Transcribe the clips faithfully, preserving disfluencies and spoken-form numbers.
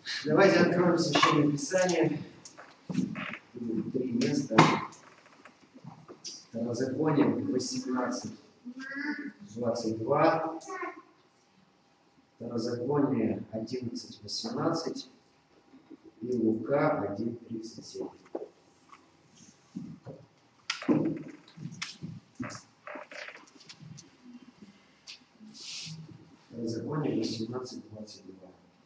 Давайте откроем Священное Писание. Три места. Второзаконие восемнадцать, двадцать два. Второзаконие одиннадцать, восемнадцать. И Лука один, тридцать семь. Второзаконие восемнадцать, двадцать два.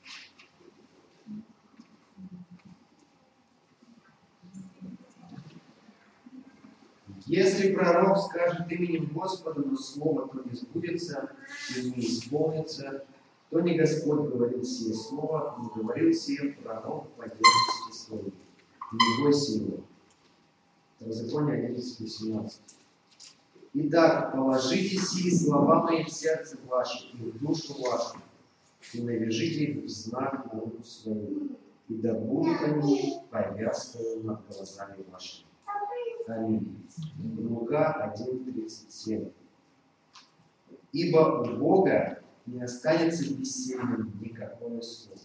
Если пророк скажет именем Господа, но слово то не сбудется и не исполнится, то не Господь говорил сие слово, но говорил сие пророк по дерзости своей. Не бойся его. Второзаконие одиннадцать, восемнадцать. Итак, положите сии слова мои в сердце ваше и в душу вашу, и навяжите их в знак на руку свою, и да будут они повязкою над глазами вашими. Аминь. Лука один, тридцать семь. Ибо у Бога не останется бессильным никакое слово.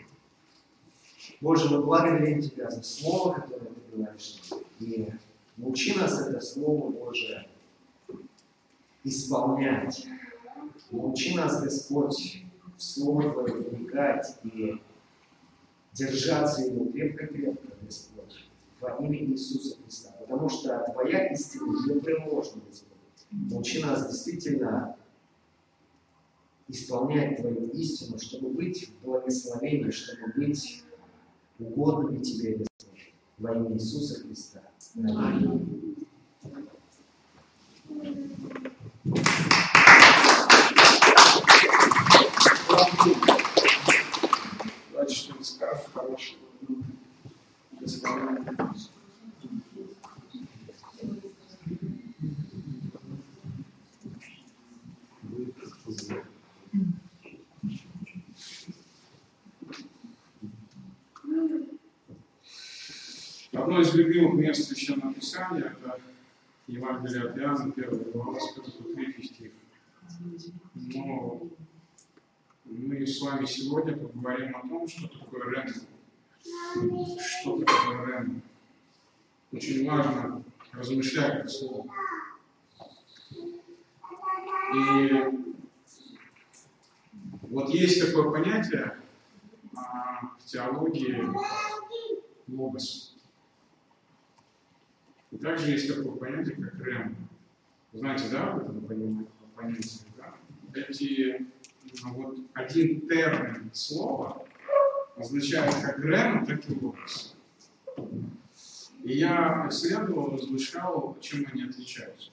Боже, мы благодарим Тебя за слово, которое Ты говоришь. И научи нас это слово, Боже, исполнять. Научи нас, Господь, в слово Твое вникать и держаться его крепко-крепко, Господь, во имя Иисуса Христа. Потому что Твоя истина непреложна, Господь. Научи нас действительно исполнять Твою истину, чтобы быть в благословении, чтобы быть угодными Тебе, Господь, во имя Иисуса Христа. Аминь. Давайте что-нибудь скажем хорошего. Одно из любимых мест Священного Писания – это Евангелие от Иоанна, первая глава, с первого по третий стих. Но мы с вами сегодня поговорим о том, что такое рема. Что такое рема? Очень важно размышлять над словом. И вот есть такое понятие в теологии логос. И также есть такое понятие, как рема. Вы знаете, да, вот это понятие, да? Эти, ну, вот один термин слова означает как рема, так и логос. И я исследовал, размышлял, чем они отличаются.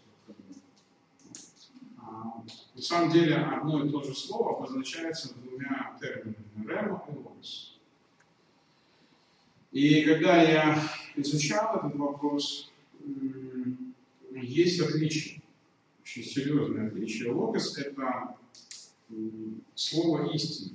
На самом деле одно и то же слово обозначается двумя терминами – рема и логос. И когда я изучал этот вопрос, есть отличие, очень серьезное отличие. Логос – это слово истины.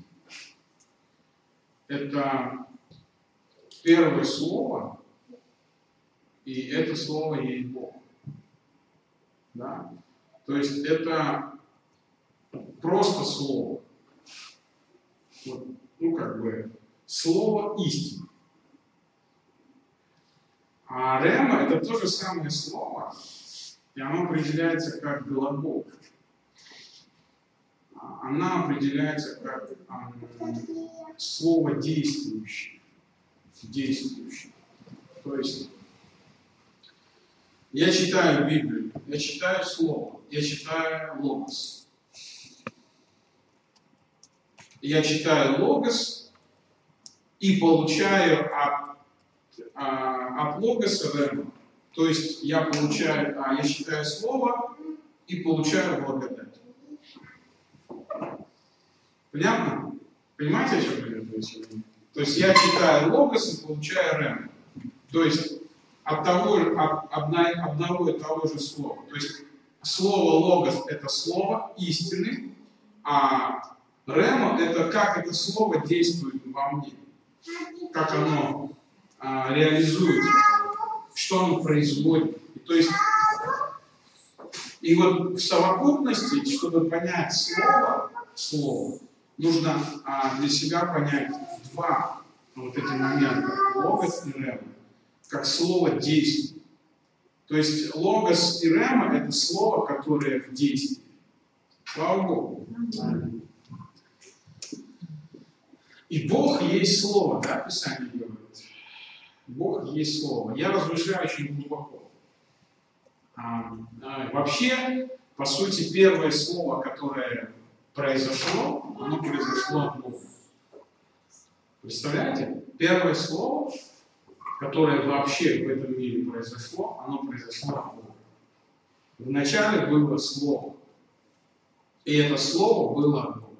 Это первое слово, и это слово есть Бог. Да? То есть это просто слово. Вот, ну, как бы, слово истины. А рема – это то же самое слово, и оно определяется как глагол. Она определяется как а, слово действующее. Действующее. То есть я читаю Библию, я читаю Слово, я читаю логос. Я читаю логос и получаю от, от логоса рема. То есть я получаю, а, я читаю Слово и получаю благодать. Понятно? Понимаете, о чем я говорю? То есть я читаю логос и получаю рема. То есть от того же, от одного и того же слова. То есть слово логос – это слово истины, а рема – это как это слово действует во мне, как оно а, реализуется, что оно производит. И, то есть, и вот в совокупности, чтобы понять слово, слово нужно а, для себя понять два вот эти моменты логос и рема, как слово действие. То есть логос и рема — это слово, которое в действии. Слава Богу. И Бог есть слово, да, Писание говорит. Бог есть слово. Я размышляю очень глубоко. А, а, вообще, по сути, первое слово, которое произошло, оно произошло от Бога. Представляете? Первое слово, которое вообще в этом мире произошло, оно произошло от Бога. Вначале было слово. И это слово было от Бога.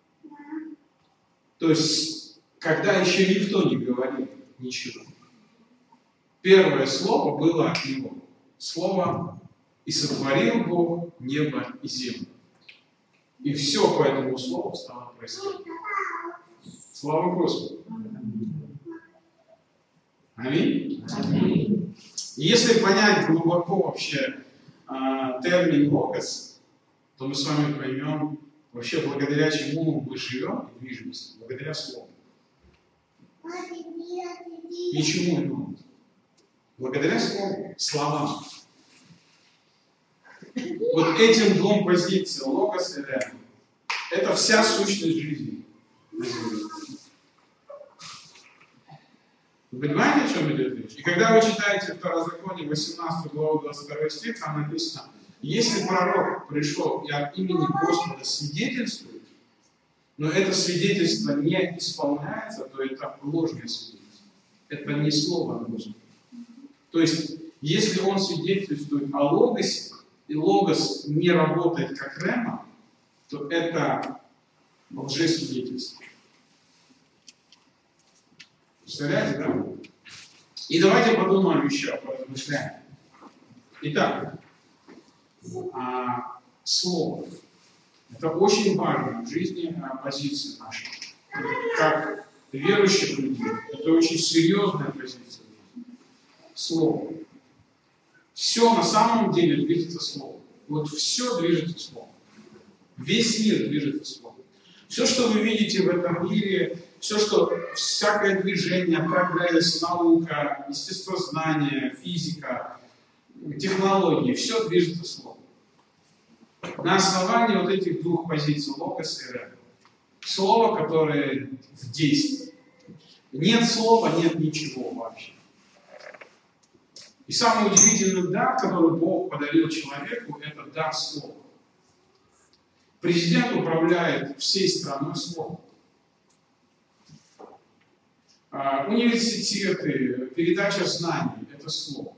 То есть, когда еще никто не говорил ничего. Первое слово было от Него. Слово «И сотворил Бог небо и землю». И все по этому слову стало происходить. Слава Господу! Аминь? Аминь. Если понять глубоко вообще э, термин «логос», то мы с вами поймем, вообще благодаря чему мы живем и движемся. Благодаря Слову. Ничему иному. Благодаря Слову, словам. Вот этим двум позициям, логос и рема, это вся сущность жизни. Вы понимаете, о чем идет речь? И когда вы читаете Второзаконие, восемнадцатую главу, двадцать второй стих, там написано: если пророк пришел и от имени Господа свидетельствует, но это свидетельство не исполняется, то это ложное свидетельство. Это не слово Господа. То есть, если он свидетельствует о логосе, и логос не работает как рема, то это лжесвидетельство. Представляете, да? И давайте подумаем еще, поразмышляем. Итак, а, слово. Это очень важно в жизни позиции нашей. Как верующих людей, это очень серьезная позиция. Слово. Все на самом деле движется словом. Вот все движется словом. Весь мир движется словом. Все, что вы видите в этом мире, все, что всякое движение, прогресс, наука, естествознание, физика, технологии, все движется словом. На основании вот этих двух позиций, логос и рема. Слово, которое в действии. Нет слова, нет ничего вообще. И самый удивительный дар, который Бог подарил человеку, это дар слова. Президент управляет всей страной словом. А, университеты, передача знаний – это слово.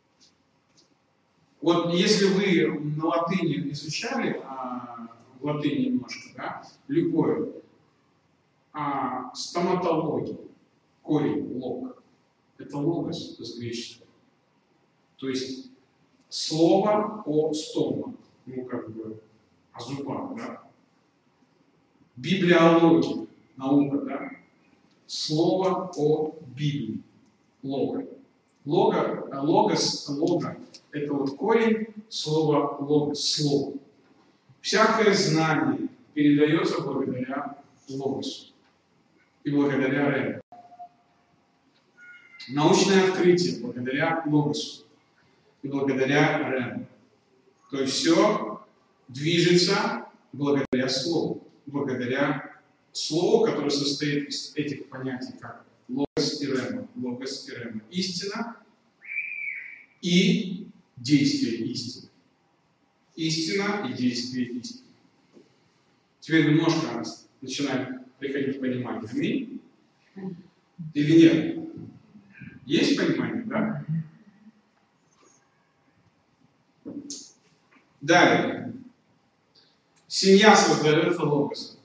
Вот если вы на латыни изучали, а, в латыни немножко, да, любое, а, стоматология, корень, лог, это логос с греческого. То есть слово о стома, ну как бы о зубах, да. Библиология, наука, да. Слово о Библии, лого. Лого, логос, лого – это вот корень слова логос, слово. Всякое знание передается благодаря логосу и благодаря рему. Научное открытие благодаря логосу и благодаря рему. То есть все движется благодаря слову, благодаря слову, которое состоит из этих понятий, как логос и рема, логос и рема. Истина и действие истины. Истина и действие истины. Теперь немножко начинаем приходить понимание. Аминь? Или нет? Есть понимание, да? Далее. Семья создается логосом.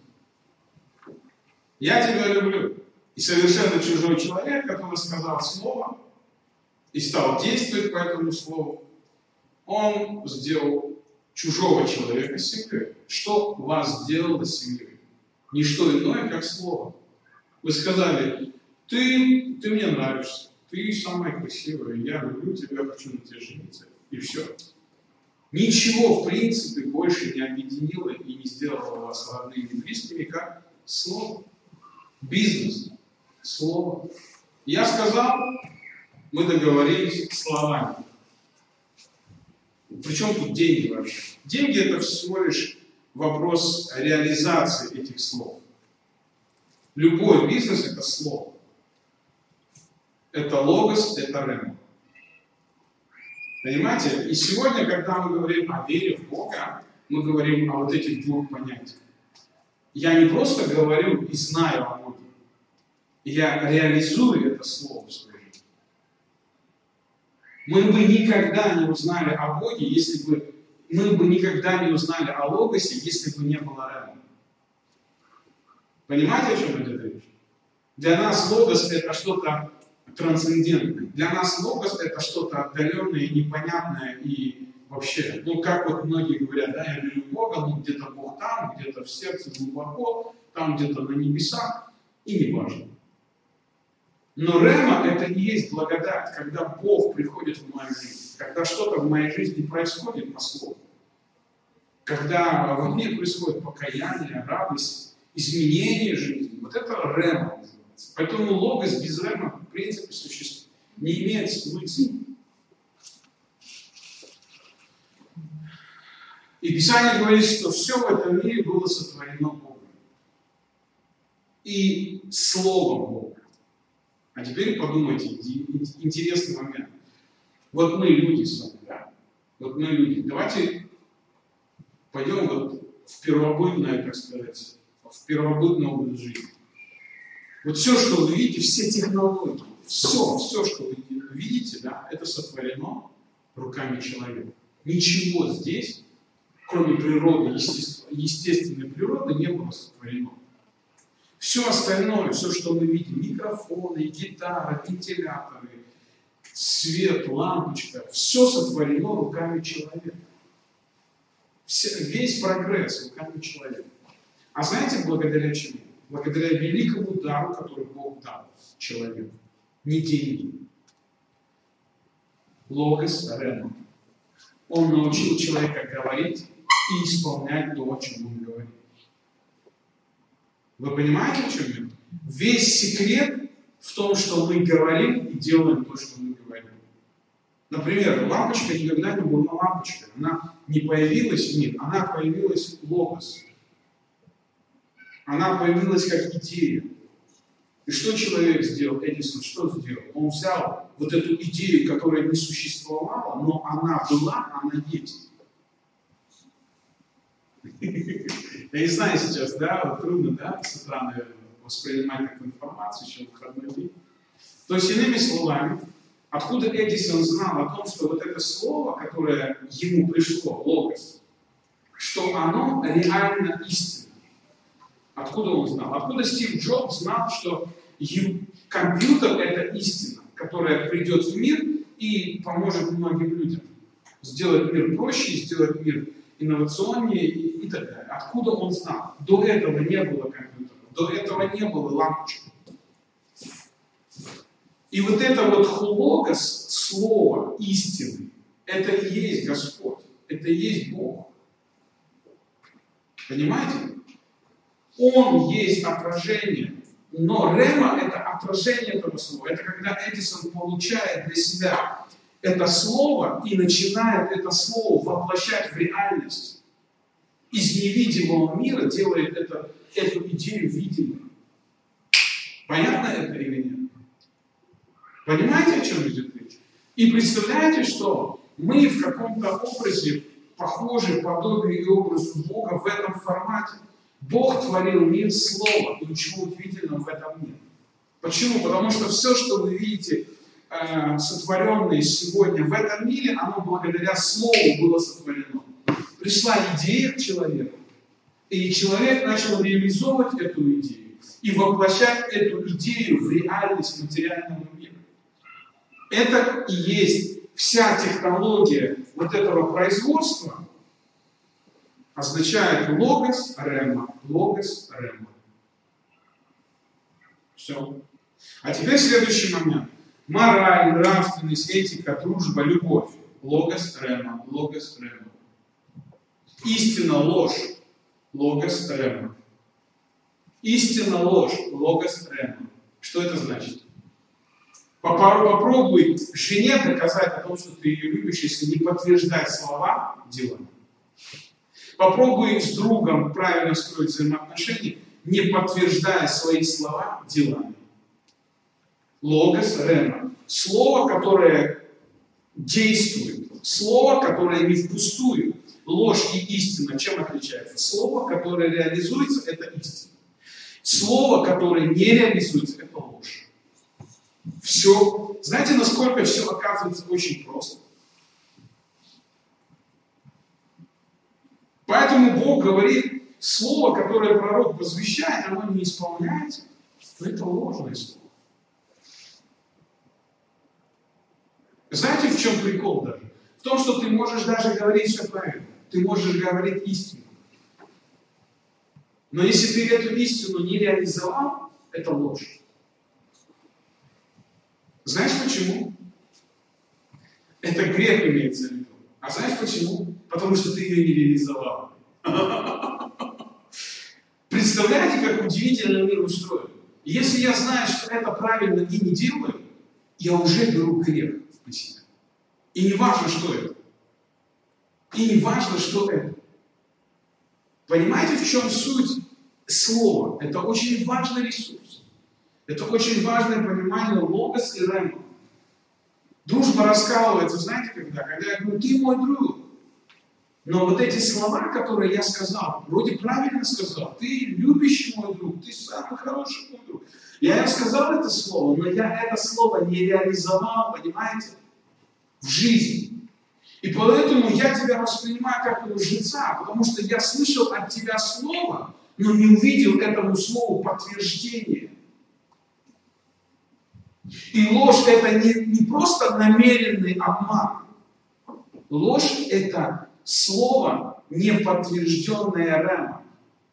Я тебя люблю. И совершенно чужой человек, который сказал слово и стал действовать по этому слову, он сделал чужого человека семьей. Что вас сделало семьей? Не что иное, как слово. Вы сказали: ты, ты мне нравишься, ты самая красивая, я люблю тебя, хочу на тебя жениться. И все. Ничего, в принципе, больше не объединило и не сделало вас родными и близкими, как слово. Бизнес. Слово. Я сказал, мы договорились словами. Причем тут деньги вообще? Деньги это всего лишь вопрос реализации этих слов. Любой бизнес это слово. Это логос, это рема. Понимаете? И сегодня, когда мы говорим о вере в Бога, мы говорим о вот этих двух понятиях. Я не просто говорю и знаю о Боге. Я реализую это слово в своей жизни. Мы бы никогда не узнали о Боге, если бы мы бы никогда не узнали о логосе, если бы не было рема. Понимаете, о чем идет речь? Для нас логос это что-то трансцендентное. Для нас логос это что-то отдаленное, непонятное и вообще, ну как вот многие говорят, да, я верю в Бога, ну где-то Бог там, где-то в сердце глубоко, там где-то на небесах, и не важно. Но рема это и есть благодать, когда Бог приходит в мою жизнь, когда что-то в моей жизни происходит по слову, когда во мне происходит покаяние, радость, изменение жизни. Вот это рема называется. Поэтому логос без рема в принципе существует, не имеет смысла. И Писание говорит, что все в этом мире было сотворено Богом. И Словом Бога. А теперь подумайте, интересный момент. Вот мы люди с вами, да? Вот мы люди. Давайте пойдем вот в первобытное, так сказать, в первобытный образ жизни. Вот все, что вы видите, все технологии, все, все, что вы видите, да, это сотворено руками человека. Ничего здесь, кроме природы, естественной природы, не было сотворено. Все остальное, все, что мы видим, микрофоны, гитара, вентиляторы, свет, лампочка, все сотворено руками человека. Все, весь прогресс руками человека. А знаете, благодаря чему? Благодаря великому дару, который Бог дал человеку. Не деньги. Логос рема. Он научил человека говорить и исполнять то, о чем он говорит. Вы понимаете, в чем это? Весь секрет в том, что мы говорим и делаем то, что мы говорим. Например, лампочка никогда не была лампочкой. Она не появилась в мир, она появилась логос. Она появилась как идея. И что человек сделал? Эдисон что сделал? Он взял вот эту идею, которая не существовала, но она была, она есть. Я не знаю сейчас, да, вот трудно, да, с утра, наверное, воспринимать такую информацию, еще в выходной день. То есть, иными словами, откуда Эдисон знал о том, что вот это слово, которое ему пришло, логос, что оно реально истина? Откуда он знал? Откуда Стив Джобс знал, что компьютер это истина, которая придет в мир и поможет многим людям сделать мир проще, сделать мир инновационнее и, и так далее. Откуда он знал? До этого не было компьютера, до этого не было лампочек. И вот это вот логос, слово истины, это и есть Господь, это и есть Бог. Понимаете? Он есть отражение, но рема это отражение этого слова. Это когда Эдисон получает для себя это слово и начинает это слово воплощать в реальность. Из невидимого мира делает это, эту идею видимой. Понятно это или нет? Понимаете, о чем идет речь? И представляете, что мы в каком-то образе похожи подобию и образу Бога в этом формате. Бог творил мир слова, и ничего удивительного в этом нет. Почему? Потому что все, что вы видите, э, сотворенное сегодня в этом мире, оно благодаря слову было сотворено. Пришла идея к человеку, и человек начал реализовывать эту идею и воплощать эту идею в реальность материального мира. Это и есть вся технология вот этого производства, означает логос рема, логос рема. Все. А теперь следующий момент. Мораль, нравственность, этика, дружба, любовь. Логос рема, логос рема. Истина, ложь. Логос рема. Истина, ложь. Логос рема. Что это значит? Попробуй жене доказать о том, что ты ее любишь, если не подтверждать слова делами. Попробуй с другом правильно строить взаимоотношения, не подтверждая свои слова делами. Логос, рема. Слово, которое действует. Слово, которое не впустую. Ложь и истина чем отличается? Слово, которое реализуется, это истина. Слово, которое не реализуется, это ложь. Все. Знаете, насколько все оказывается очень просто? Поэтому Бог говорит, слово, которое пророк возвещает, оно не исполняется, то это ложное слово. Знаете, в чем прикол даже? В том, что ты можешь даже говорить все правильно. Ты можешь говорить истину. Но если ты эту истину не реализовал, это ложь. Знаешь почему? Это грех имеется в виду. А знаешь почему? Потому что ты ее не реализовал. Представляете, как удивительно мир устроен? Если я знаю, что это правильно и не делаю, я уже беру грех на себя. И не важно, что это. И не важно, что это. Понимаете, в чем суть слова? Это очень важный ресурс. Это очень важное понимание логос и рема. Дружба раскалывается, знаете, когда? Когда я говорю, ты мой друг. Но вот эти слова, которые я сказал, вроде правильно сказал, ты любящий мой друг, ты самый хороший мой друг. Я сказал это слово, но я это слово не реализовал, понимаете, в жизни. И поэтому я тебя воспринимаю как лжеца, потому что я слышал от тебя слово, но не увидел этому слову подтверждения. И ложь это не, не просто намеренный обман. Ложь это слово, не подтвержденное рема.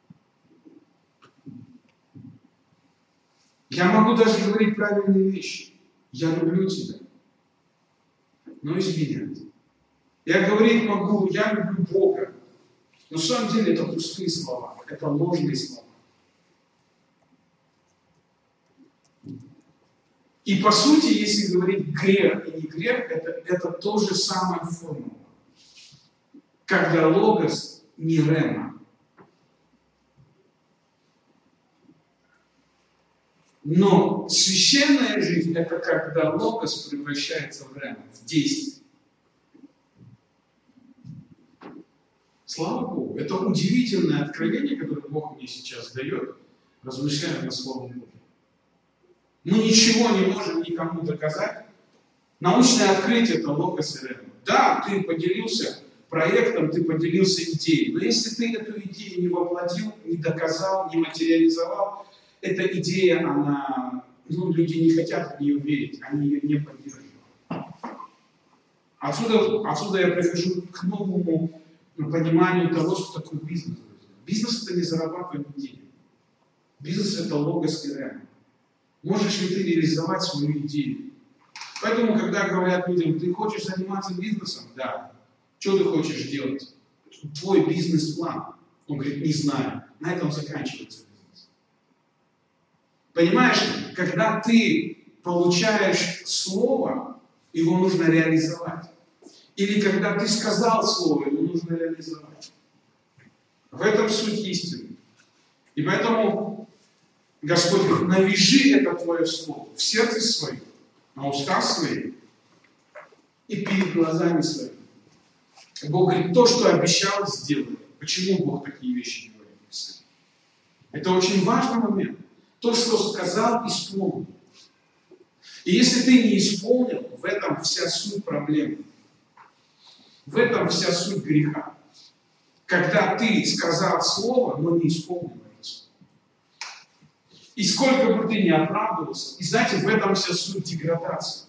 Я могу даже говорить правильные вещи. Я люблю тебя. Но изменять. Я говорить могу, я люблю Бога. Но на самом деле это пустые слова. Это ложные слова. И по сути, если говорить грех и не грех, это, это то же самое формула. Когда логос не рема. Но священная жизнь это когда логос превращается в рема, в действие. Слава Богу, это удивительное откровение, которое Бог мне сейчас дает, размышляя над Словом Божьим. Мы ничего не можем никому доказать. Научное открытие это логос и рема. Да, ты поделился проектом, ты поделился идеей. Но если ты эту идею не воплотил, не доказал, не материализовал, эта идея, она, ну, люди не хотят в нее верить, они ее не поддерживают. Отсюда, отсюда я прихожу к новому пониманию того, что такое бизнес. Бизнес это не зарабатывание денег. Бизнес это логос и рема. Можешь ли ты реализовать свою идею? Поэтому, когда говорят людям, ты хочешь заниматься бизнесом? Да. Что ты хочешь делать? Твой бизнес-план. Он говорит, не знаю. На этом заканчивается бизнес. Понимаешь, когда ты получаешь слово, его нужно реализовать. Или когда ты сказал слово, его нужно реализовать. В этом суть истины. И поэтому Господь говорит, навяжи это твое слово в сердце своем, на устах своих и перед глазами своими. Бог говорит, то, что обещал, сделай. Почему Бог такие вещи говорит? Это очень важный момент. То, что сказал, исполнил. И если ты не исполнил, в этом вся суть проблемы. В этом вся суть греха. Когда ты сказал слово, но не исполнил это слово. И сколько бы ты ни оправдывался, и знаете, в этом вся суть деградации.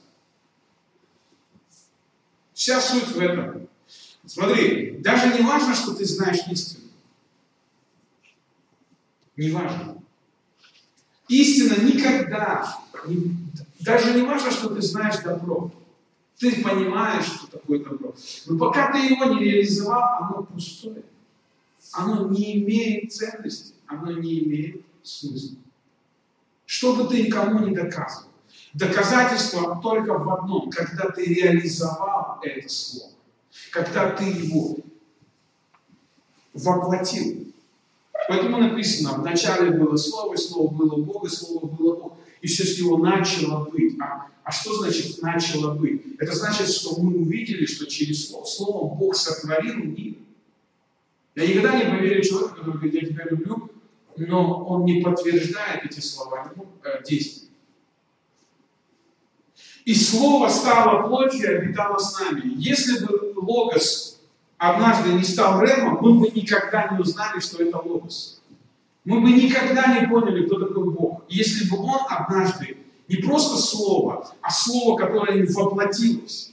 Вся суть в этом. Смотри, даже не важно, что ты знаешь истину. Не важно. Истина никогда, не, даже не важно, что ты знаешь добро. Ты понимаешь, что такое добро. Но пока ты его не реализовал, оно пустое. Оно не имеет ценности, оно не имеет смысла. Что бы ты никому не доказывал. Доказательство только в одном, когда ты реализовал это слово, когда ты его воплотил. Поэтому написано, в начале было слово, и слово было Бог, и слово было Бог. И все с него начало быть. А, а что значит начало быть? Это значит, что мы увидели, что через слово, слово Бог сотворил мир. Я никогда не поверю человеку, который говорит, я тебя люблю, но он не подтверждает эти слова э, действием. И слово стало плотью и обитало с нами. Если бы Логос однажды не стал Ремом, мы бы никогда не узнали, что это Логос. Мы бы никогда не поняли, кто такой Бог. Если бы он однажды не просто слово, а слово, которое воплотилось.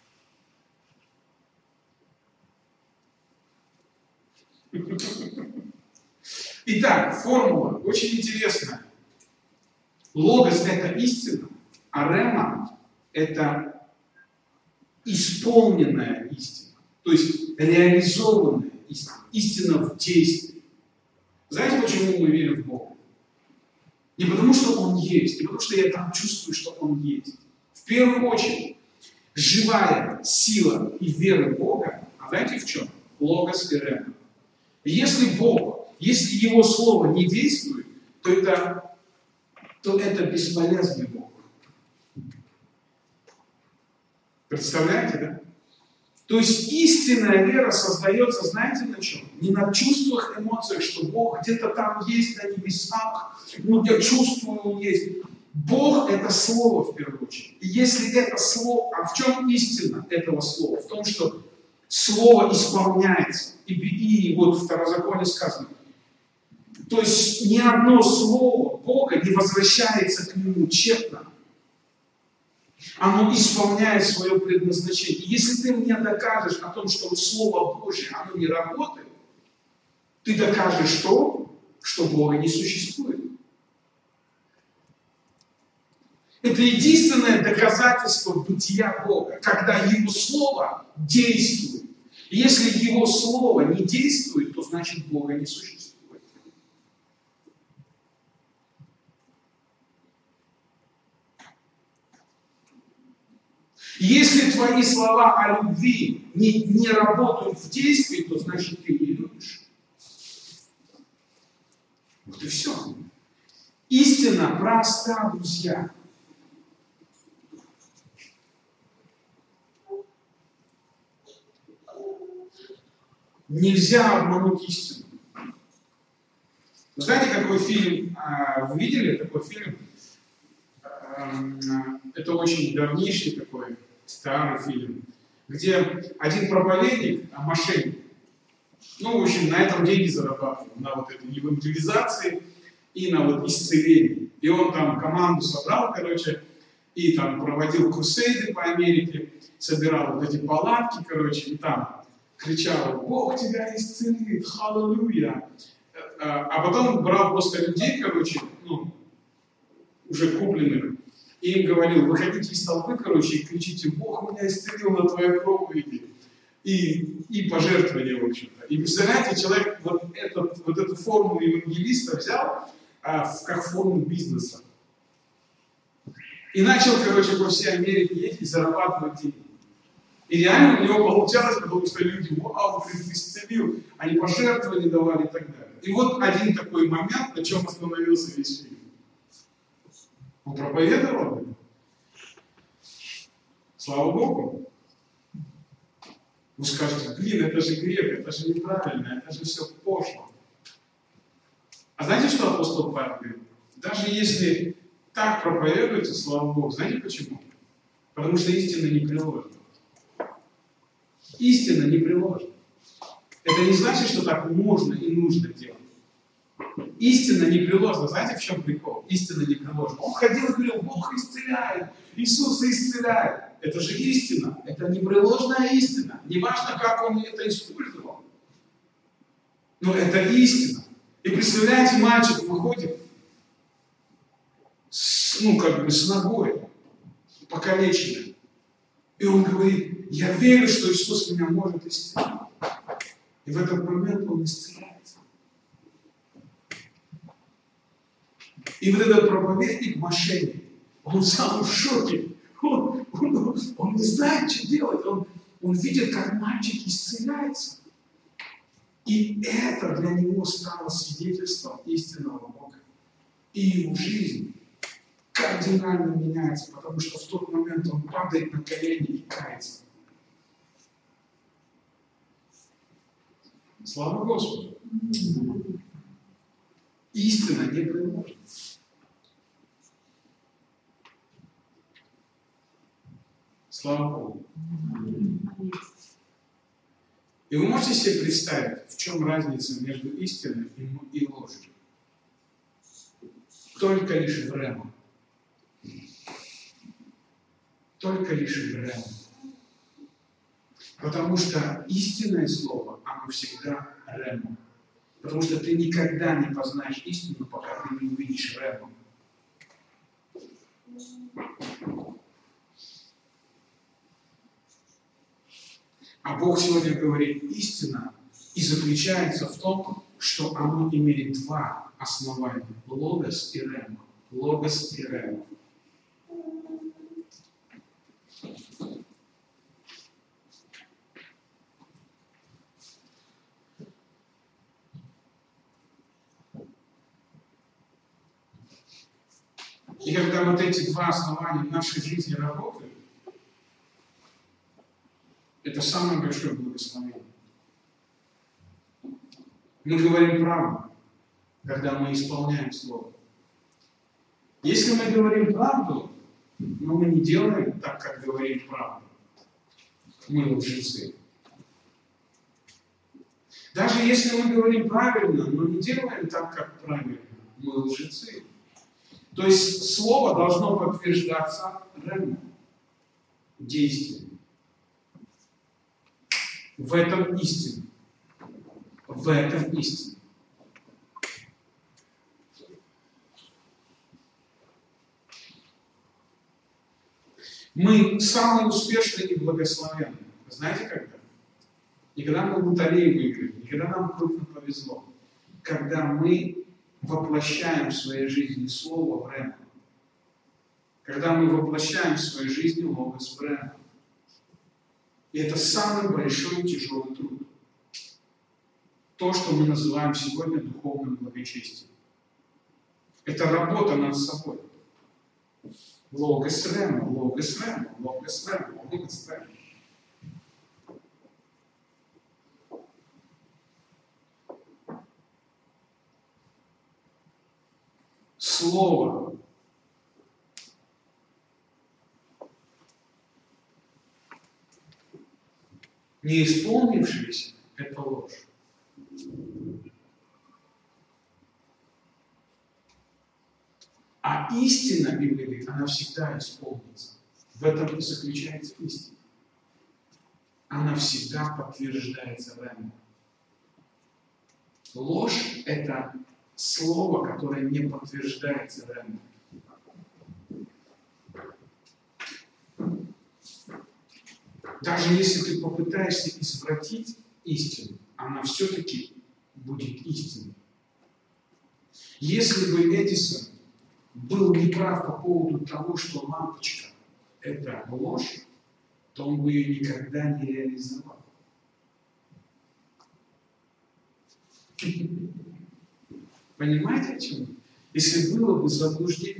Итак, формула очень интересная. Логос – это истина, а Рема – это исполненная истина. То есть реализованная истина. Истина в действии. Знаете, почему мы верим в Бога? Не потому, что Он есть, не потому, что я там чувствую, что Он есть. В первую очередь, живая сила и вера в Бога, а знаете в чем? Логос и Рема. Если Бог, если Его Слово не действует, то это, то это бесполезный Бог. Представляете, да? То есть истинная вера создается, знаете, на чем? Не на чувствах, эмоциях, что Бог где-то там есть на небесах, ну я чувствую, Он есть. Бог – это Слово в первую очередь. И если это Слово, а в чем истина этого Слова? В том, что Слово исполняется. И, и вот в Второзаконии сказано. То есть ни одно Слово Бога не возвращается к Нему тщетно. Оно исполняет свое предназначение. И если ты мне докажешь о том, что Слово Божье, оно не работает, ты докажешь то, что Бога не существует. Это единственное доказательство бытия Бога, когда Его Слово действует. И если Его Слово не действует, то значит Бога не существует. Если твои слова о любви не, не работают в действии, то значит ты не любишь. Вот и все. Истина проста, друзья. Нельзя обмануть истину. Вы знаете, какой фильм, вы видели такой фильм? Это очень давнейший такой старый фильм, где один проповедник, а мошенник, ну, в общем, на этом деньги зарабатывал, на вот этой евангелизации и на вот исцелении. И он там команду собрал, короче, и там проводил крусейды по Америке, собирал вот эти палатки, короче, и там кричал: «Бог тебя исцелит, халлелуя!» А потом брал просто людей, короче, ну, уже купленных, и им говорил: выходите из толпы, короче, и кричите: «Бог меня исцелил на твоей проповеди». И, и пожертвования, в общем-то. И представляете, человек вот, этот, вот эту форму евангелиста взял а, в, как форму бизнеса. И начал, короче, по всей Америке ездить и зарабатывать деньги. И реально у него получалось, потому что люди: «Вау, ты исцелил», они пожертвования давали и так далее. И вот один такой момент, на чем остановился весь фильм. Он проповедовал. Слава Богу. Вы скажете: блин, это же грех, это же неправильно, это же все пошло. А знаете, что апостол Павел говорит? Даже если так проповедуется, слава Богу, знаете почему? Потому что истина не приложена. Истина не приложена. Это не значит, что так можно и нужно делать. Истина не приложена. Знаете, в чем прикол? Истина не приложена. Он ходил и говорил: Бог исцеляет, Иисус исцеляет. Это же истина. Это непреложная истина. Неважно, как он это использовал. Но это истина. И представляете, мальчик выходит с, ну, как бы с ногой, покалеченной. И он говорит: я верю, что Иисус меня может исцелить. И в этот момент он исцеляется. И вот этот проповедник, мошенник, он сам в шоке. Он, он, он не знает, что делать. Он, он видит, как мальчик исцеляется. И это для него стало свидетельством истинного Бога. И его жизнь кардинально меняется, потому что в тот момент он падает на колени и кается. Слава Господу! Истина не приложена. Слава Богу! И вы можете себе представить, в чем разница между истиной и ложью? Только лишь в рема. Только лишь в рема. Потому что истинное слово, оно всегда рема. Потому что ты никогда не познаешь истину, пока ты не увидишь рема. А Бог сегодня говорит, истина и заключается в том, что оно имеет два основания. Логос и рема. Логос и рема. И когда вот эти два основания в нашей жизни работают, это самое большое благословение. Мы говорим правду, когда мы исполняем Слово. Если мы говорим правду, но мы не делаем так, как говорим правду, мы лжецы. Даже если мы говорим правильно, но не делаем так, как правильно, мы лжецы. То есть Слово должно подтверждаться рема, действием. В этом истина. В этом истина. Мы самые успешные и благословенные. Знаете когда? Не когда мы в лотерею выиграли, не когда нам крупно повезло. Когда мы воплощаем в своей жизни Слово в рема. Когда мы воплощаем в своей жизни Логос в рема. И это самый большой тяжелый труд. То, что мы называем сегодня духовным благочестием. Это работа над собой. Логос рема, логос рема, логос рема, логос рема. Слово не исполнившееся – это ложь. А истина, Библия говорит, она всегда исполнится. В этом и заключается истина. Она всегда подтверждается рема. Ложь – это слово, которое не подтверждается рема. Даже если ты попытаешься извратить истину, она все-таки будет истиной. Если бы Эдисон был неправ по поводу того, что лампочка – это ложь, то он бы ее никогда не реализовал. Понимаете, о чем? Если было бы заблуждение.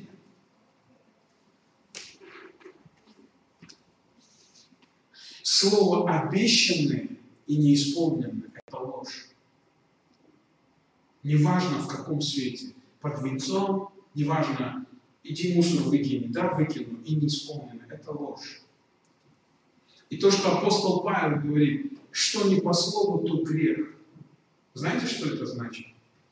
Слово «обещанное» и «неисполненное» – это ложь. Неважно, в каком свете. Под венцом, неважно, иди мусор выкини, да, выкину, и неисполнено. Это ложь. И то, что апостол Павел говорит, что не по слову, то грех. Знаете, что это значит?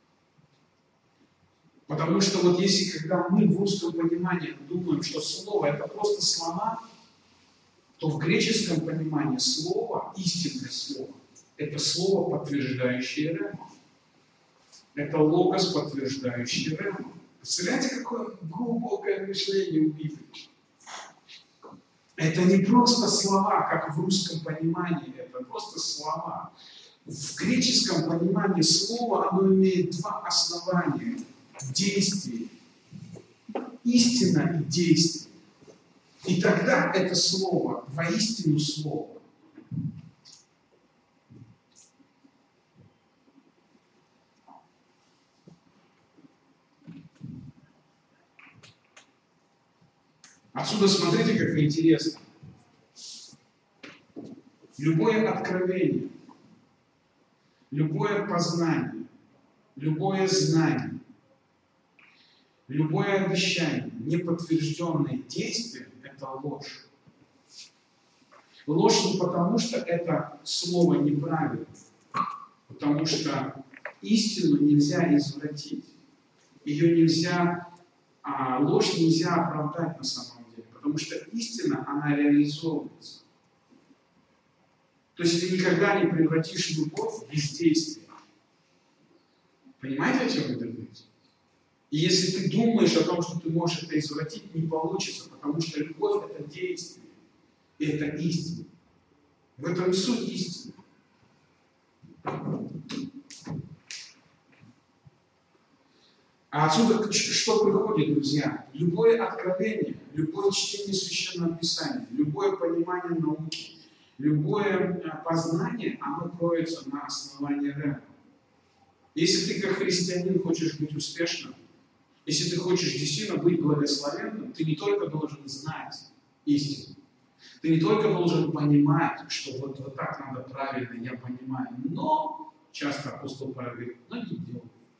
Потому что вот если, когда мы в русском понимании думаем, что слово – это просто слова, то в греческом понимании слово, истинное слово, это слово, подтверждающее рема. Это логос, подтверждающий рема. Представляете, какое глубокое мышление у Библии? Это не просто слова, как в русском понимании, это просто слова. В греческом понимании слова оно имеет два основания – действие истина и действие. И тогда это слово, воистину слово. Отсюда смотрите, как интересно. Любое откровение, любое познание, любое знание, любое обещание, не подтвержденное действием, это ложь. Ложь не потому, что это слово неправильно, потому что истину нельзя извратить. Ее нельзя, а ложь нельзя оправдать на самом деле, потому что истина, она реализовывается. То есть ты никогда не превратишь любовь в бездействие. Понимаете, о чем это говорит? И если ты думаешь о том, что ты можешь это извратить, не получится, потому что любовь – это действие. И это истина. В этом и суть истины. А отсюда что приходит, друзья? Любое откровение, любое чтение Священного Писания, любое понимание науки, любое познание, оно кроется на основании Рема. Если ты как христианин хочешь быть успешным, если ты хочешь действительно быть благословенным, ты не только должен знать истину, ты не только должен понимать, что вот, вот так надо правильно, я понимаю, но, часто апостол Павел говорит, но не делай.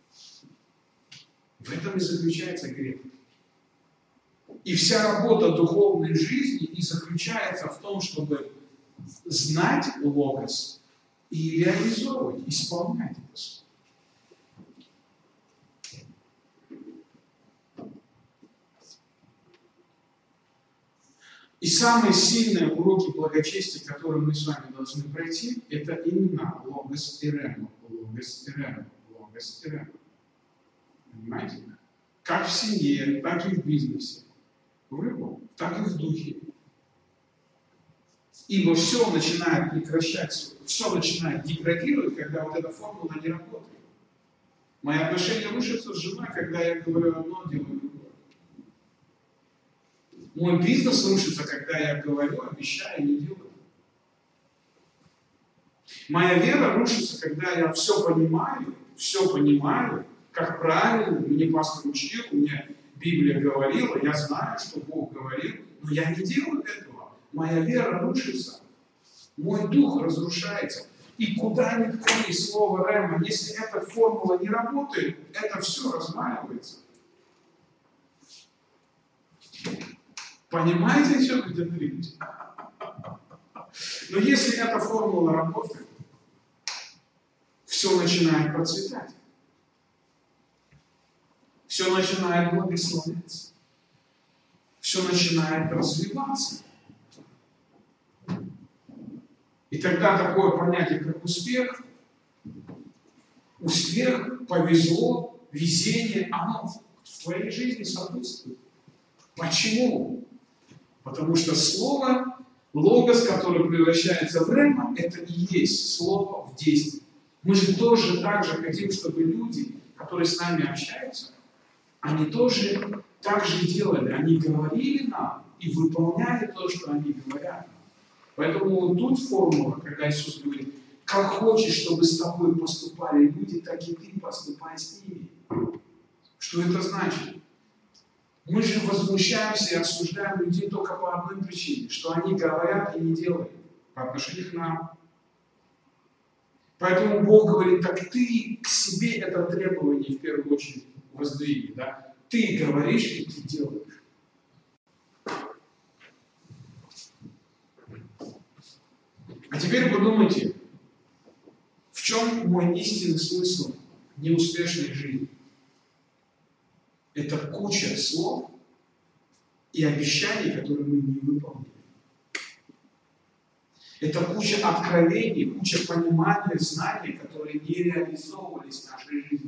В этом и заключается грех. И вся работа духовной жизни и заключается в том, чтобы знать логос и реализовывать, исполнять это слово. И самые сильные уроки благочестия, которые мы с вами должны пройти, это именно логос и рема, логос и рема, логос и рема. Понимаете? Как в семье, так и в бизнесе. В любом, так и в духе. Ибо все начинает прекращаться, все начинает деградировать, когда вот эта формула не работает. Мои отношения рушатся с женой, когда я говорю одно, делаю другое. Мой бизнес рушится, когда я говорю, обещаю, не делаю. Моя вера рушится, когда я все понимаю, все понимаю, как правильно, мне пастор учил, мне Библия говорила, я знаю, что Бог говорил, но я не делаю этого. Моя вера рушится, мой дух разрушается. И куда ни ткни слово Рема, если эта формула не работает, это все разваливается. Понимаете, о чем идет речь? Но если эта формула работает, все начинает процветать. Все начинает благословляться. Все начинает развиваться. И тогда такое понятие, как успех, успех, повезло, везение, оно в твоей жизни сопутствует. Почему? Потому что слово, логос, который превращается в рема, это и есть слово в действии. Мы же тоже так же хотим, чтобы люди, которые с нами общаются, они тоже так же делали. Они говорили нам и выполняли то, что они говорят. Поэтому тут формула, когда Иисус говорит, как хочешь, чтобы с тобой поступали люди, так и ты поступай с ними. Что это значит? Мы же возмущаемся и осуждаем людей только по одной причине, что они говорят и не делают по отношению к нам. Поэтому Бог говорит, так ты к себе это требование в первую очередь воздвигни. Да? Ты говоришь и ты делаешь. А теперь подумайте, в чем мой истинный смысл неуспешной жизни? Это куча слов и обещаний, которые мы не выполнили. Это куча откровений, куча понимания, знаний, которые не реализовывались в нашей жизни.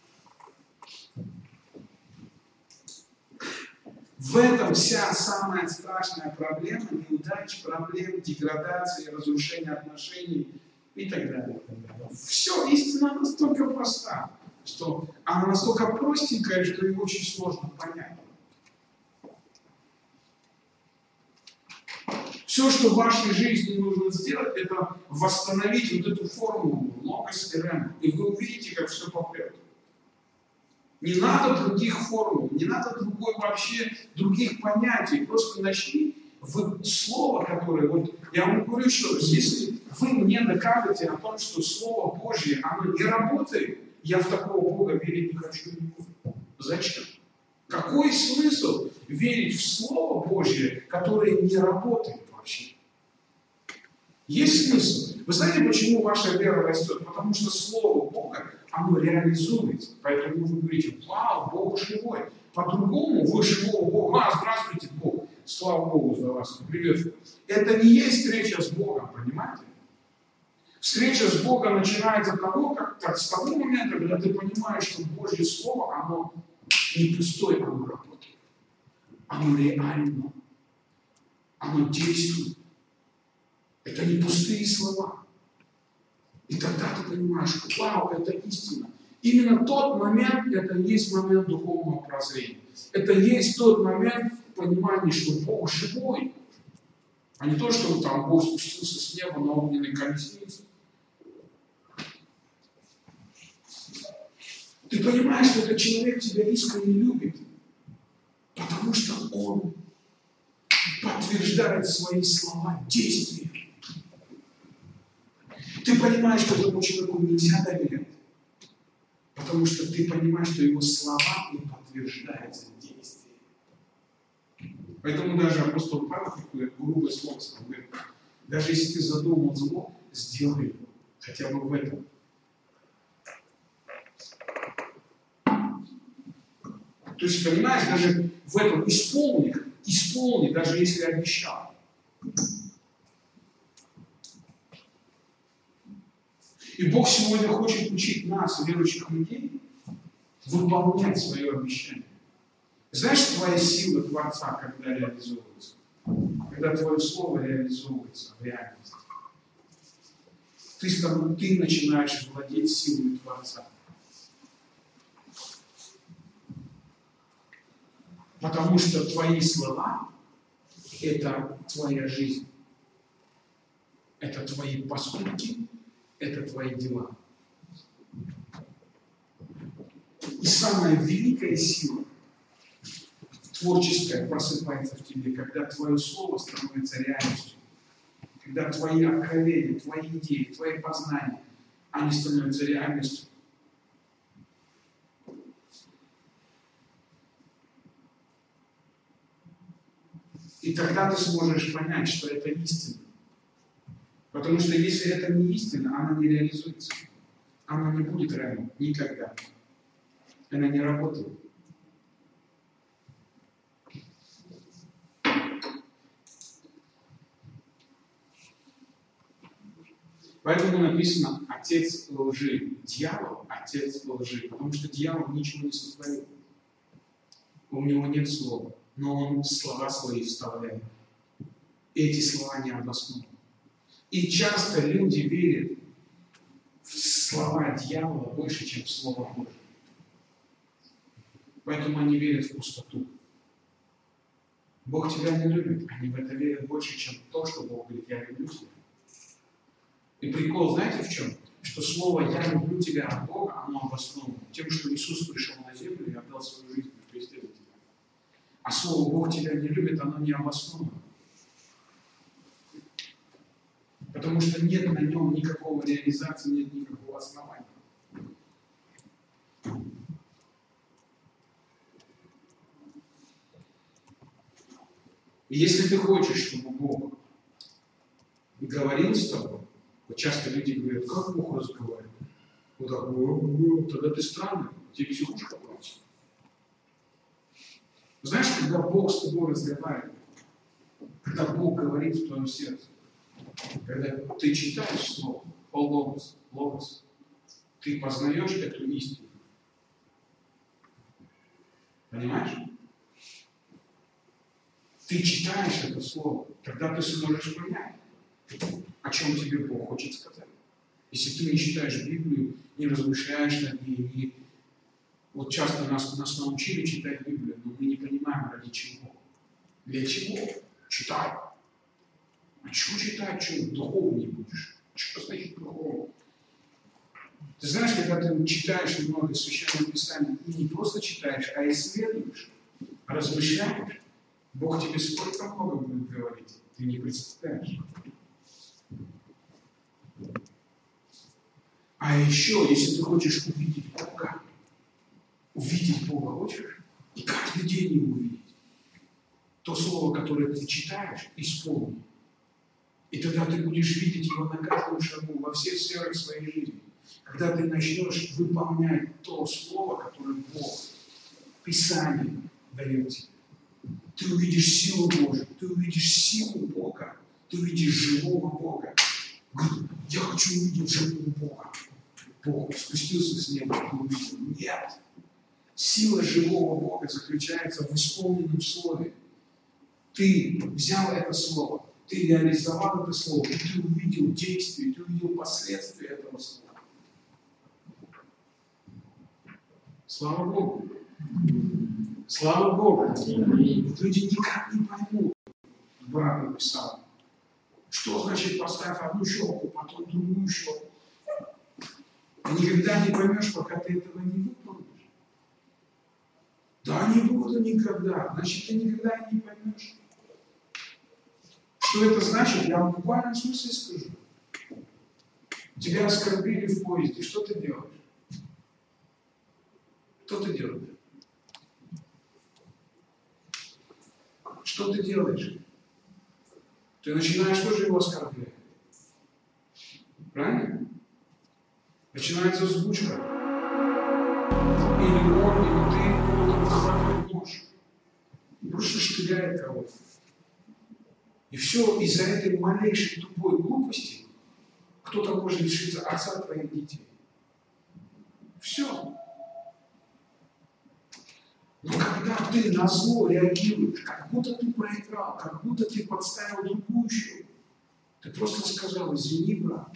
В этом вся самая страшная проблема неудач, проблем, деградации, разрушения отношений и так далее. И так далее. Все, истина настолько проста, что она настолько простенькая, что ее очень сложно понять. Все, что в вашей жизни нужно сделать, это восстановить вот эту формулу логос и рем. И вы увидите, как все попрет. Не надо других формул, не надо другой вообще, других понятий. Просто начни в слово, которое, вот я вам говорю еще раз, если вы мне докажете о том, что Слово Божье, оно не работает, я в такого Бога верить не хочу никуда. Зачем? Какой смысл верить в Слово Божье, которое не работает вообще? Есть смысл. Вы знаете, почему ваша вера растет? Потому что Слово Бога, оно реализуется. Поэтому вы говорите: вау, Бог живой. По-другому вы живого Бога. А, здравствуйте, Бог. Слава Богу за вас. Приветствую. Это не есть встреча с Богом, понимаете? Встреча с Богом начинается того, как, как с того момента, когда ты понимаешь, что Божье Слово, оно не пустое, оно работает. Оно реально. Оно действует. Это не пустые слова. И тогда ты понимаешь, что вау, это истина. Именно тот момент, это и есть момент духовного прозрения. Это и есть тот момент понимания, что Бог живой. А не то, что там Бог спустился с неба на огненной колеснице. Ты понимаешь, что этот человек тебя искренне любит, потому что он подтверждает свои слова действиями. Ты понимаешь, что этому человеку нельзя доверять, потому что ты понимаешь, что его слова не подтверждаются действиями. Поэтому даже апостол Павел, такое грубое слово сказал, говорит: даже если ты задумал зло, сделай его, хотя бы в этом. То есть, понимаешь, даже в этом исполни, исполни, даже если обещал. И Бог сегодня хочет учить нас, верующих людей, выполнять свое обещание. Знаешь, твоя сила Творца, когда реализовывается? Когда твое слово реализовывается в реальности. Ты, ты начинаешь владеть силой Творца. Потому что твои слова – это твоя жизнь. Это твои поступки, это твои дела. И самая великая сила, творческая, просыпается в тебе, когда твое слово становится реальностью. Когда твои откровения, твои идеи, твои познания, они становятся реальностью. И тогда ты сможешь понять, что это истина. Потому что если это не истина, она не реализуется. Она не будет реальной никогда. Она не работает. Поэтому написано: отец лжи. Дьявол – отец лжи. Потому что дьявол ничего не сотворил. У него нет слова. Но он слова свои вставляет. И эти слова не обоснованы. И часто люди верят в слова дьявола больше, чем в Слово Божие. Поэтому они верят в пустоту. Бог тебя не любит. Они в это верят больше, чем то, что Бог говорит: я люблю тебя. И прикол, знаете в чем? Что слово «я люблю тебя» от Бога, оно обосновано тем, что Иисус пришел на землю и отдал свою жизнь в Христе за тебя. А слово «Бог тебя не любит», оно не обосновано. Потому что нет на нем никакого реализации, нет никакого основания. И если ты хочешь, чтобы Бог говорил с тобой, вот часто люди говорят: как Бог разговаривает? Вот так: о, тогда ты странный, тебе психушка плачет. Знаешь, когда Бог с тобой разговаривает, когда Бог говорит в твоем сердце, когда ты читаешь слово, логос, логос, ты познаешь эту истину. Понимаешь? Ты читаешь это слово, тогда ты сможешь понять, о чем тебе Бог хочет сказать. Если ты не читаешь Библию, не размышляешь над ней, не... вот часто нас, нас научили читать Библию, но мы не понимаем, ради чего. Для чего? Читай. А что читать, что духовнее будешь? Что значит духовнее? Ты знаешь, когда ты читаешь немного Священного Писания, и не просто читаешь, а исследуешь, размышляешь, Бог тебе столько много будет говорить, ты не представляешь. А еще, если ты хочешь увидеть Бога, увидеть Бога хочешь, и каждый день его увидеть, то слово, которое ты читаешь, исполни. И тогда ты будешь видеть его на каждом шагу, во всех сферах своей жизни. Когда ты начнешь выполнять то слово, которое Бог, Писание дает тебе, ты увидишь силу Божию, ты увидишь силу Бога, ты увидишь живого Бога. Говорит, я хочу увидеть живого Бога. Бог спустился с неба, ты увидел. Нет. Сила живого Бога заключается в исполненном слове. Ты взял это слово, ты реализовал это слово, и ты увидел действие, ты увидел последствия этого слова. Слава Богу! Слава Богу! Люди никак не поймут, брат написал, что значит поставь одну щеку, потом другую щеку. Ты никогда не поймешь, пока ты этого не выполнишь. Да не буду никогда, значит ты никогда не поймешь. Что это значит, я вам в буквальном смысле скажу. Тебя оскорбили в поезде, что ты делаешь? Что ты делаешь? Что ты делаешь? Ты начинаешь тоже его оскорблять. Правильно? Начинается взбучка. Или он, или ты, кто-то выхватывает нож. Просто штыляет кого-то. И все из-за этой малейшей тупой глупости кто-то может лишиться отца твоих детей. Все. Но когда ты на зло реагируешь, как будто ты проиграл, как будто ты подставил другую щеку, ты просто сказал, извини, брат.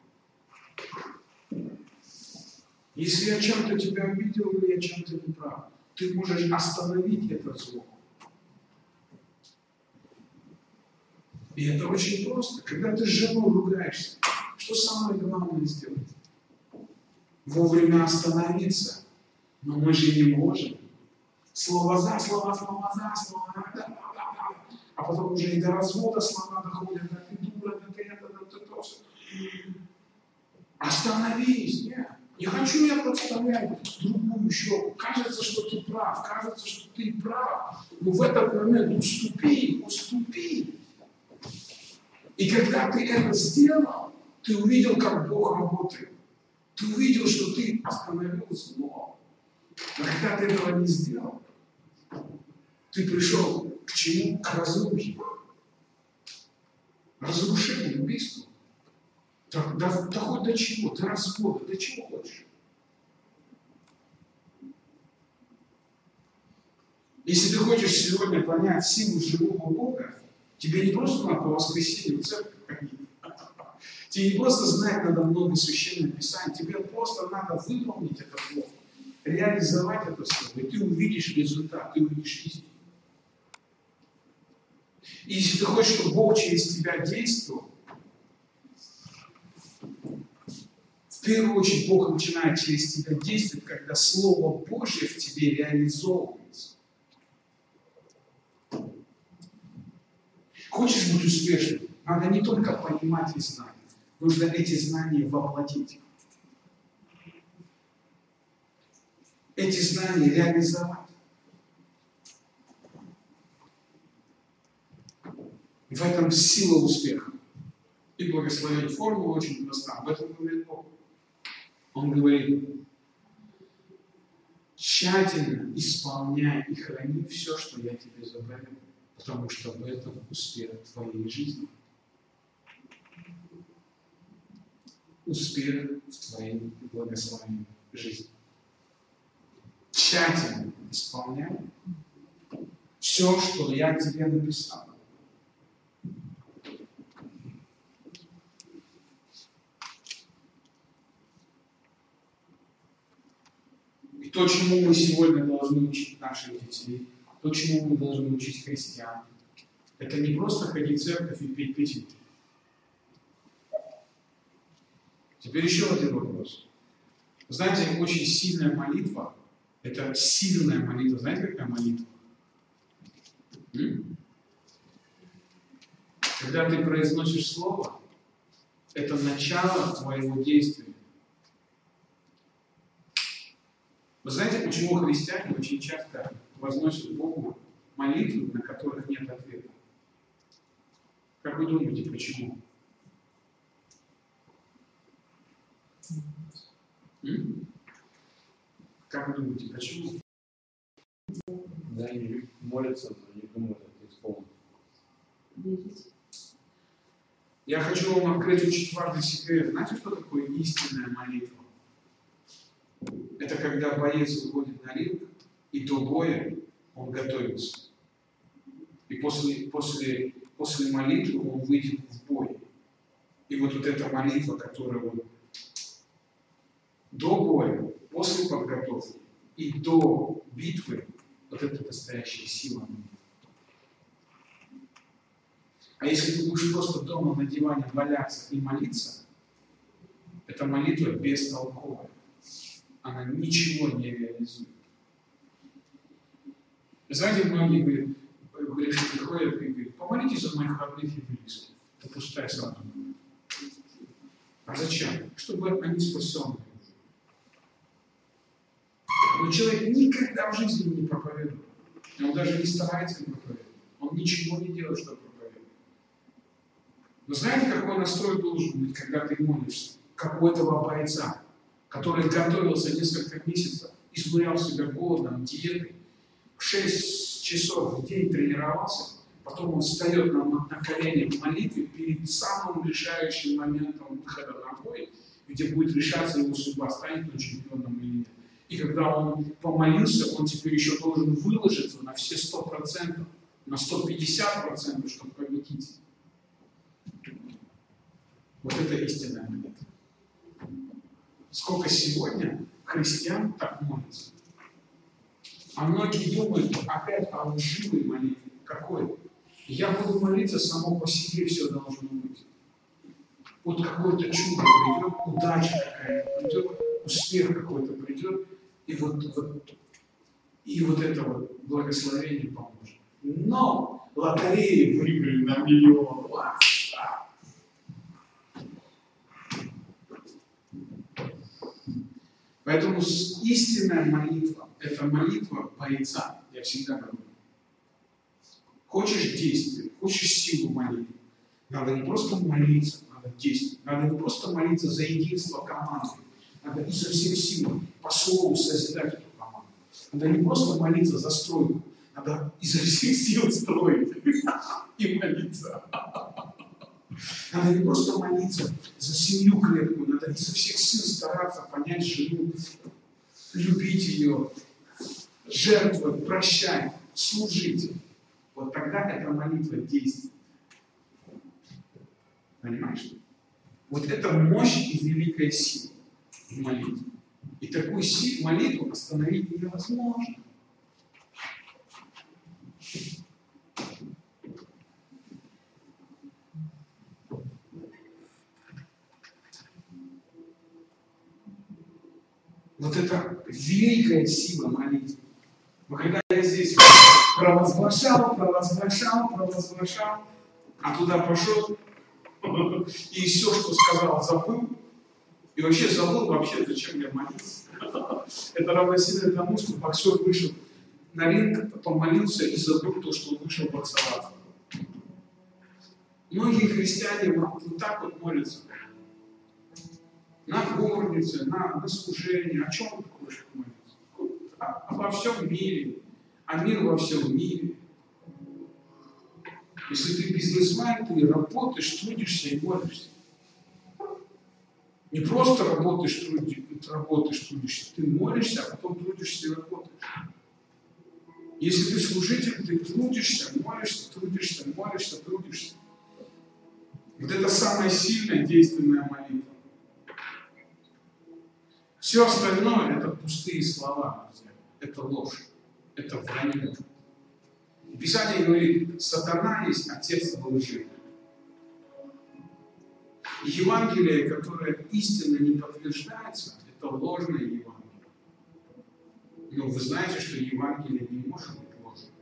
Если я чем-то тебя обидел или я чем-то не прав, ты можешь остановить это зло. И это очень просто. Когда ты с женой ругаешься, что самое главное сделать? Вовремя остановиться. Но мы же не можем. Слово за, слова, слова за, слова да, да, да, да. А потом уже и до развода слова доходят, да ты дура, да ты это, да ты то. Остановись, нет. Не хочу я подставлять другую щеку. Кажется, что ты прав, кажется, что ты прав. Но в этот момент уступи, уступи. И когда ты это сделал, ты увидел, как Бог работает. Ты увидел, что ты остановил зло. Но когда ты этого не сделал, ты пришел к чему? К разрухе. Разрушению, убийству. Да, да, да хоть до чего? До развода, до чего хочешь? Если ты хочешь сегодня понять силу живого Бога, тебе не просто надо по воскресенью в церковь ходить. Тебе не просто знать надо много священных писаний, тебе просто надо выполнить это слово, реализовать это слово, и ты увидишь результат, ты увидишь истину. И если ты хочешь, чтобы Бог через тебя действовал, в первую очередь Бог начинает через тебя действовать, когда Слово Божье в тебе реализовывается. Хочешь быть успешным? Надо не только понимать и знать. Нужно эти знания воплотить. Эти знания реализовать. В этом сила успеха. И благословение. Формула очень проста. Об этом говорит Бог. Он говорит, тщательно исполняй и храни все, что я тебе заповедую, потому что в этом успех твоей жизни. Успех в твоей благословенной жизни. Тщательно исполняй все, что я тебе написал. И то, чему мы сегодня должны учить наших детей, то, чему мы должны учить христиан, Это не просто ходить в церковь и петь песенки. Теперь еще один вопрос. Знаете, очень сильная молитва, это сильная молитва. Знаете, какая молитва? М? Когда ты произносишь слово, это начало твоего действия. Вы знаете, почему христиане очень часто возносят Богу молитвы, на которых нет ответа? Как вы думаете, почему? М? Как вы думаете, почему? Да, они молятся, но не думают, это исполнить. Я хочу вам открыть очень важный секрет. Знаете, что такое истинная молитва? Это когда боец выходит на ринг, и до боя он готовится. И после, после, после молитвы он выйдет в бой. И вот, вот эта молитва, которая вот до боя, после подготовки и до битвы, вот это настоящая сила. А если ты будешь просто дома на диване валяться и молиться, эта молитва бестолковая. Она ничего не реализует. Знаете, многие говорят, говорят, что приходят и говорят, помолитесь за моих родных и близких. Это пустая сразу. А зачем? Чтобы они спасенные. Но человек никогда в жизни не проповедует. Он даже не старается не проповедовать. Он ничего не делает, чтобы проповедовать. Но знаете, какой настрой должен быть, когда ты молишься? Как у этого бойца, который готовился несколько месяцев, изнурял себя голодом, диетой, шесть часов в день тренировался, потом он встает на, на колени в молитве перед самым решающим моментом выхода на бой, где будет решаться его судьба, станет он чемпионом или нет. И когда он помолился, он теперь еще должен выложиться на все сто процентов, на сто пятьдесят процентов, чтобы победить. Вот это истинная молитва. Сколько сегодня христиан так молятся? А многие думают опять о лживой молитве. Какой? Я буду молиться, само по себе все должно быть. Вот какое-то чудо придет, удача какая-то придет, успех какой-то придет, и вот, вот, и вот это вот благословение поможет. Но лотереи выиграли на миллион. Поэтому истинная молитва – это молитва бойца, я всегда говорю. Хочешь действия, хочешь силу молитвы, надо не просто молиться, надо действовать. Надо не просто молиться за единство команды, надо изо всех сил по слову созидать эту команду. Надо не просто молиться за стройку, надо изо всех сил строить и молиться. Надо не просто молиться за семью крепкую, надо изо всех сил стараться понять жену, любить ее, жертвовать, прощать, служить. Вот тогда эта молитва действует. Понимаешь? Вот это мощь и великая сила в молитве. И такую силу, молитву остановить невозможно. Вот это великая сила молитвы. Но когда я здесь провозглашал, провозглашал, провозглашал, а туда пошел, и все, что сказал, забыл, и вообще забыл, вообще, зачем я молиться. Это равносильно тому, что боксер вышел на ринг, потом молился и забыл то, что он вышел боксоваться. Многие христиане вот, вот так вот молятся. На горнице, на, на служении. О чем ты хочешь молиться? А, обо всем мире. А мир во всем мире. Если ты бизнесмен, ты работаешь, трудишься и молишься. Не просто работаешь, трудишься, работаешь, трудишься. Ты молишься, а потом трудишься и работаешь. Если ты служитель, ты трудишься, молишься, трудишься, молишься, трудишься. Вот это самая сильная действенная молитва. Все остальное – это пустые слова, друзья. Это ложь, это вранье. Писание говорит, сатана есть отец лжи. Евангелие, которое истинно не подтверждается, это ложное Евангелие. Но вы знаете, что Евангелие не может быть ложным.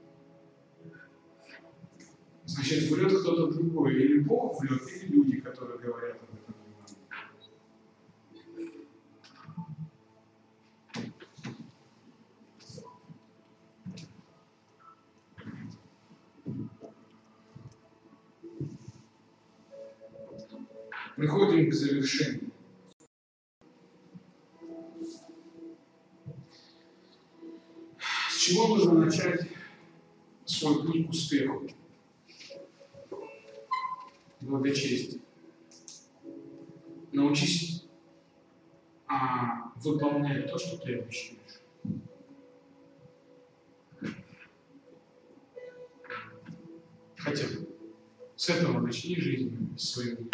Значит, врет кто-то другой. Или Бог врет, или люди, которые говорят об этом Евангелии. Приходим к завершению. С чего нужно начать свой путь к успеху? Благочестие. Научись а, выполнять то, что ты обещаешь. Хотя бы. С этого начни жизнь свою.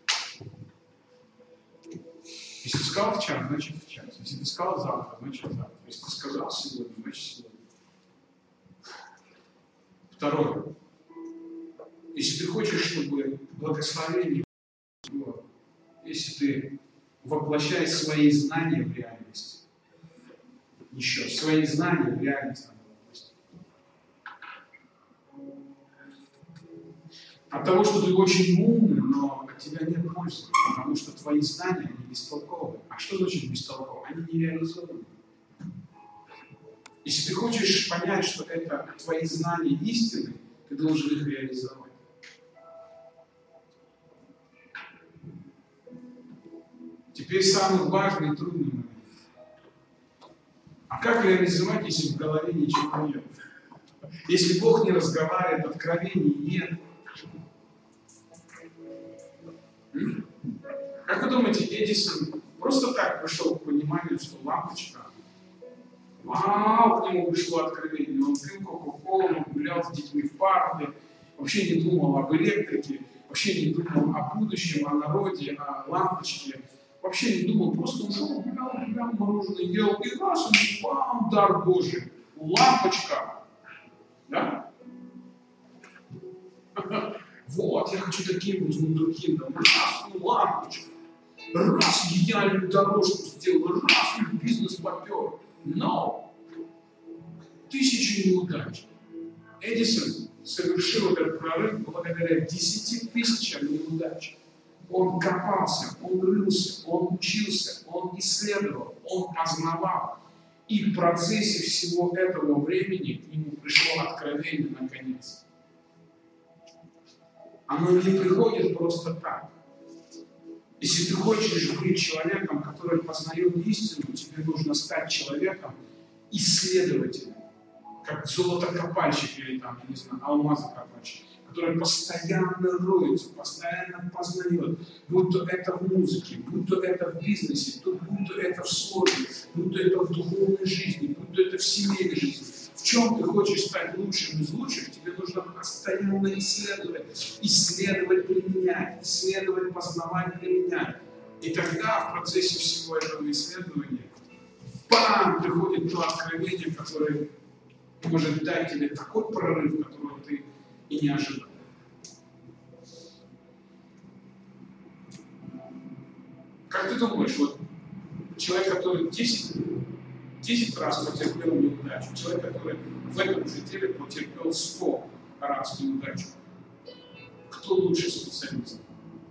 Если ты сказал в час, значит в час. Если ты сказал завтра, значит завтра. Если ты сказал сегодня, значит сегодня. Второе. Если ты хочешь, чтобы благословение было, если ты воплощаешь свои знания в реальность, еще свои знания в реальность надо воплощать. От того, что ты очень умный, но от тебя нет пользы, потому что твои знания, они бестолковые. А что значит бестолковые? Они не реализованы. Если ты хочешь понять, что это твои знания истины, ты должен их реализовать. Теперь самый важный и трудный момент. А как реализовать, если в голове ничего нет? Если Бог не разговаривает, откровений нет. М? Как вы думаете, Эдисон просто так пришел к пониманию, что лампочка, вау, к нему пришло откровение, он пил кока-колу, гулял с детьми в парке, вообще не думал об электрике, вообще не думал о будущем, о народе, о лампочке, вообще не думал, просто ушел, гулял, гулял, мороженое ел, и раз, и бам, дар Божий, лампочка, да? Вот, я хочу таким быть вундеркиндом, раз, и лампочка, раз, гениальную дорожку сделал, раз, и бизнес попер, но тысячи неудач. Эдисон совершил этот прорыв благодаря десяти тысячам неудач. Он копался, он рылся, он учился, он исследовал, он познавал. И в процессе всего этого времени к нему пришло откровение наконец. Оно не приходит просто так. Если ты хочешь быть человеком, который познает истину, тебе нужно стать человеком, исследователем, как золотокопальщик или там, я не знаю, алмазокопальщик, который постоянно роется, постоянно познает, будь то это в музыке, будь то это в бизнесе, будь то это в слове, будь то это в духовной жизни, будь то это в семейной жизни. В чем ты хочешь стать лучшим из лучших, тебе нужно постоянно исследовать, исследовать, применять, исследовать, познавать, применять. И тогда в процессе всего этого исследования, бам, приходит то откровение, которое может дать тебе такой прорыв, которого ты и не ожидал. Как ты думаешь, вот человек, который десять, десять раз потерпел неудачу, человек, который в этом же деле потерпел сто раз неудачу, кто лучший специалист?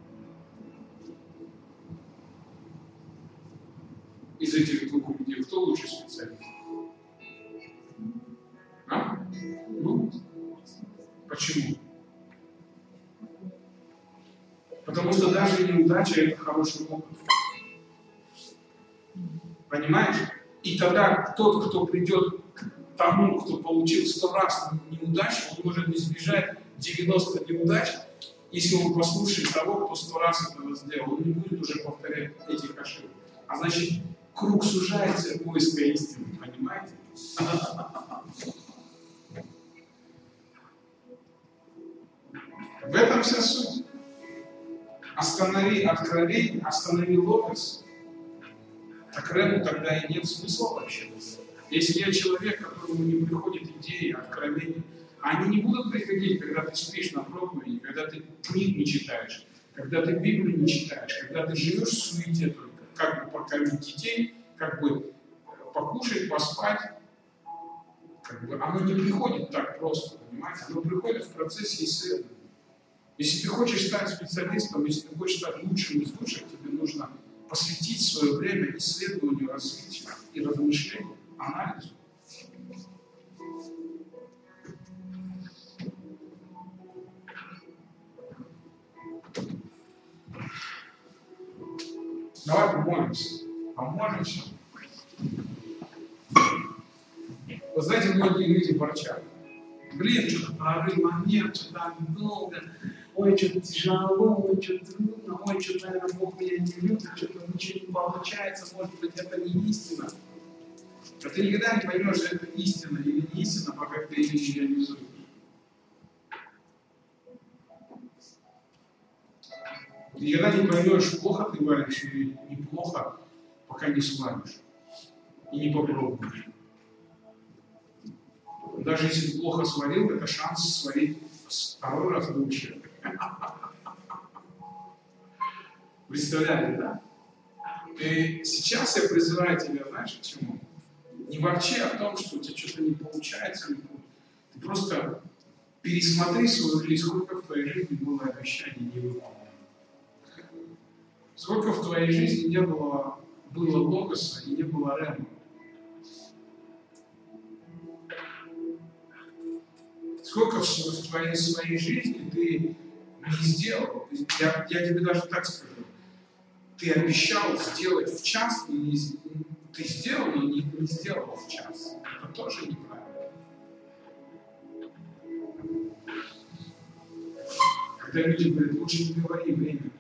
Из этих двух людей, кто лучший специалист? А? Ну, почему? Потому что даже неудача – это хороший опыт. Понимаешь? И тогда тот, кто придет к тому, кто получил сто раз неудачу, он может избежать девяноста неудач, если он послушает того, кто сто раз этого сделал. Он не будет уже повторять этих ошибок. А значит, круг сужается поиска истины. Понимаете? В этом вся суть. Останови откровение, останови логос, так Рему тогда и нет смысла вообще. Если я человек, которому не приходит идеи, откровения, Они не будут приходить, когда ты спишь на проповеди, когда ты книг не читаешь, когда ты Библию не читаешь, когда ты живешь в суете только, как бы покормить детей, как бы покушать, поспать. Как бы оно не приходит так просто, понимаете? Оно приходит в процессе исследования. Если ты хочешь стать специалистом, если ты хочешь стать лучшим из лучших, тебе нужно посвятить свое время исследованию, развитию и размышлению, анализу. Давай помолимся. Помолимся. Вы знаете, многие люди ворчат. Блин, что-то прорыв момент, что-то так долго, ой, что-то тяжело, ой, что-то трудно, ой, что-то, наверное, Бог меня не любит, что-то ничего не получается, может быть, это не истина. А ты никогда не поймешь, что это истина или не истина, пока ты ее не реализуешь. Ты никогда не поймешь, плохо ты варишь или неплохо, пока не сваришь и не попробуешь. Даже если ты плохо сварил, это шанс сварить второй раз лучше. Представляете, да? И сейчас я призываю тебя, знаешь, к чему? Не ворчи о том, что у тебя что-то не получается. Ты просто пересмотри свою жизнь, сколько в твоей жизни было обещаний не выполнено. Сколько в твоей жизни не было, было логоса и не было рема. Сколько в твоей, своей жизни ты не сделал. Я, я тебе даже так скажу. Ты обещал сделать в час, и не, ты сделал, но не, не сделал в час. Это тоже неправильно. Когда люди говорят, лучше не говори время.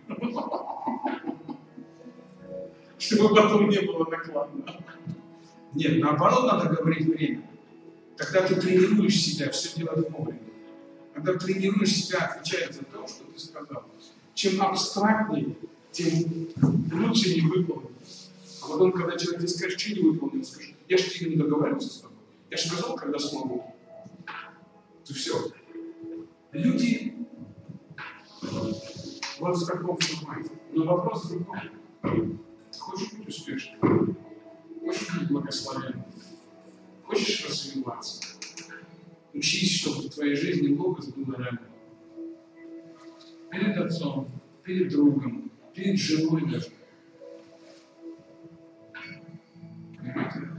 Чтобы потом не было накладно. Нет, наоборот, надо говорить время. Когда ты тренируешь себя все делать вовремя. Когда тренируешь себя отвечать за то, что ты сказал. Чем абстрактнее, тем лучше не выполнить. А потом, когда человек тебе скажет, что не выполнил, скажет, я же тебе не договаривался с тобой. Я же сказал, когда смогу. То все. Люди вот в таком формате. Но вопрос в другом. Ты хочешь быть успешным? Хочешь быть благословенным? Хочешь развиваться? Учись, чтобы в твоей жизни логос был рядом. Перед отцом, перед другом, перед женой даже. Понимаете?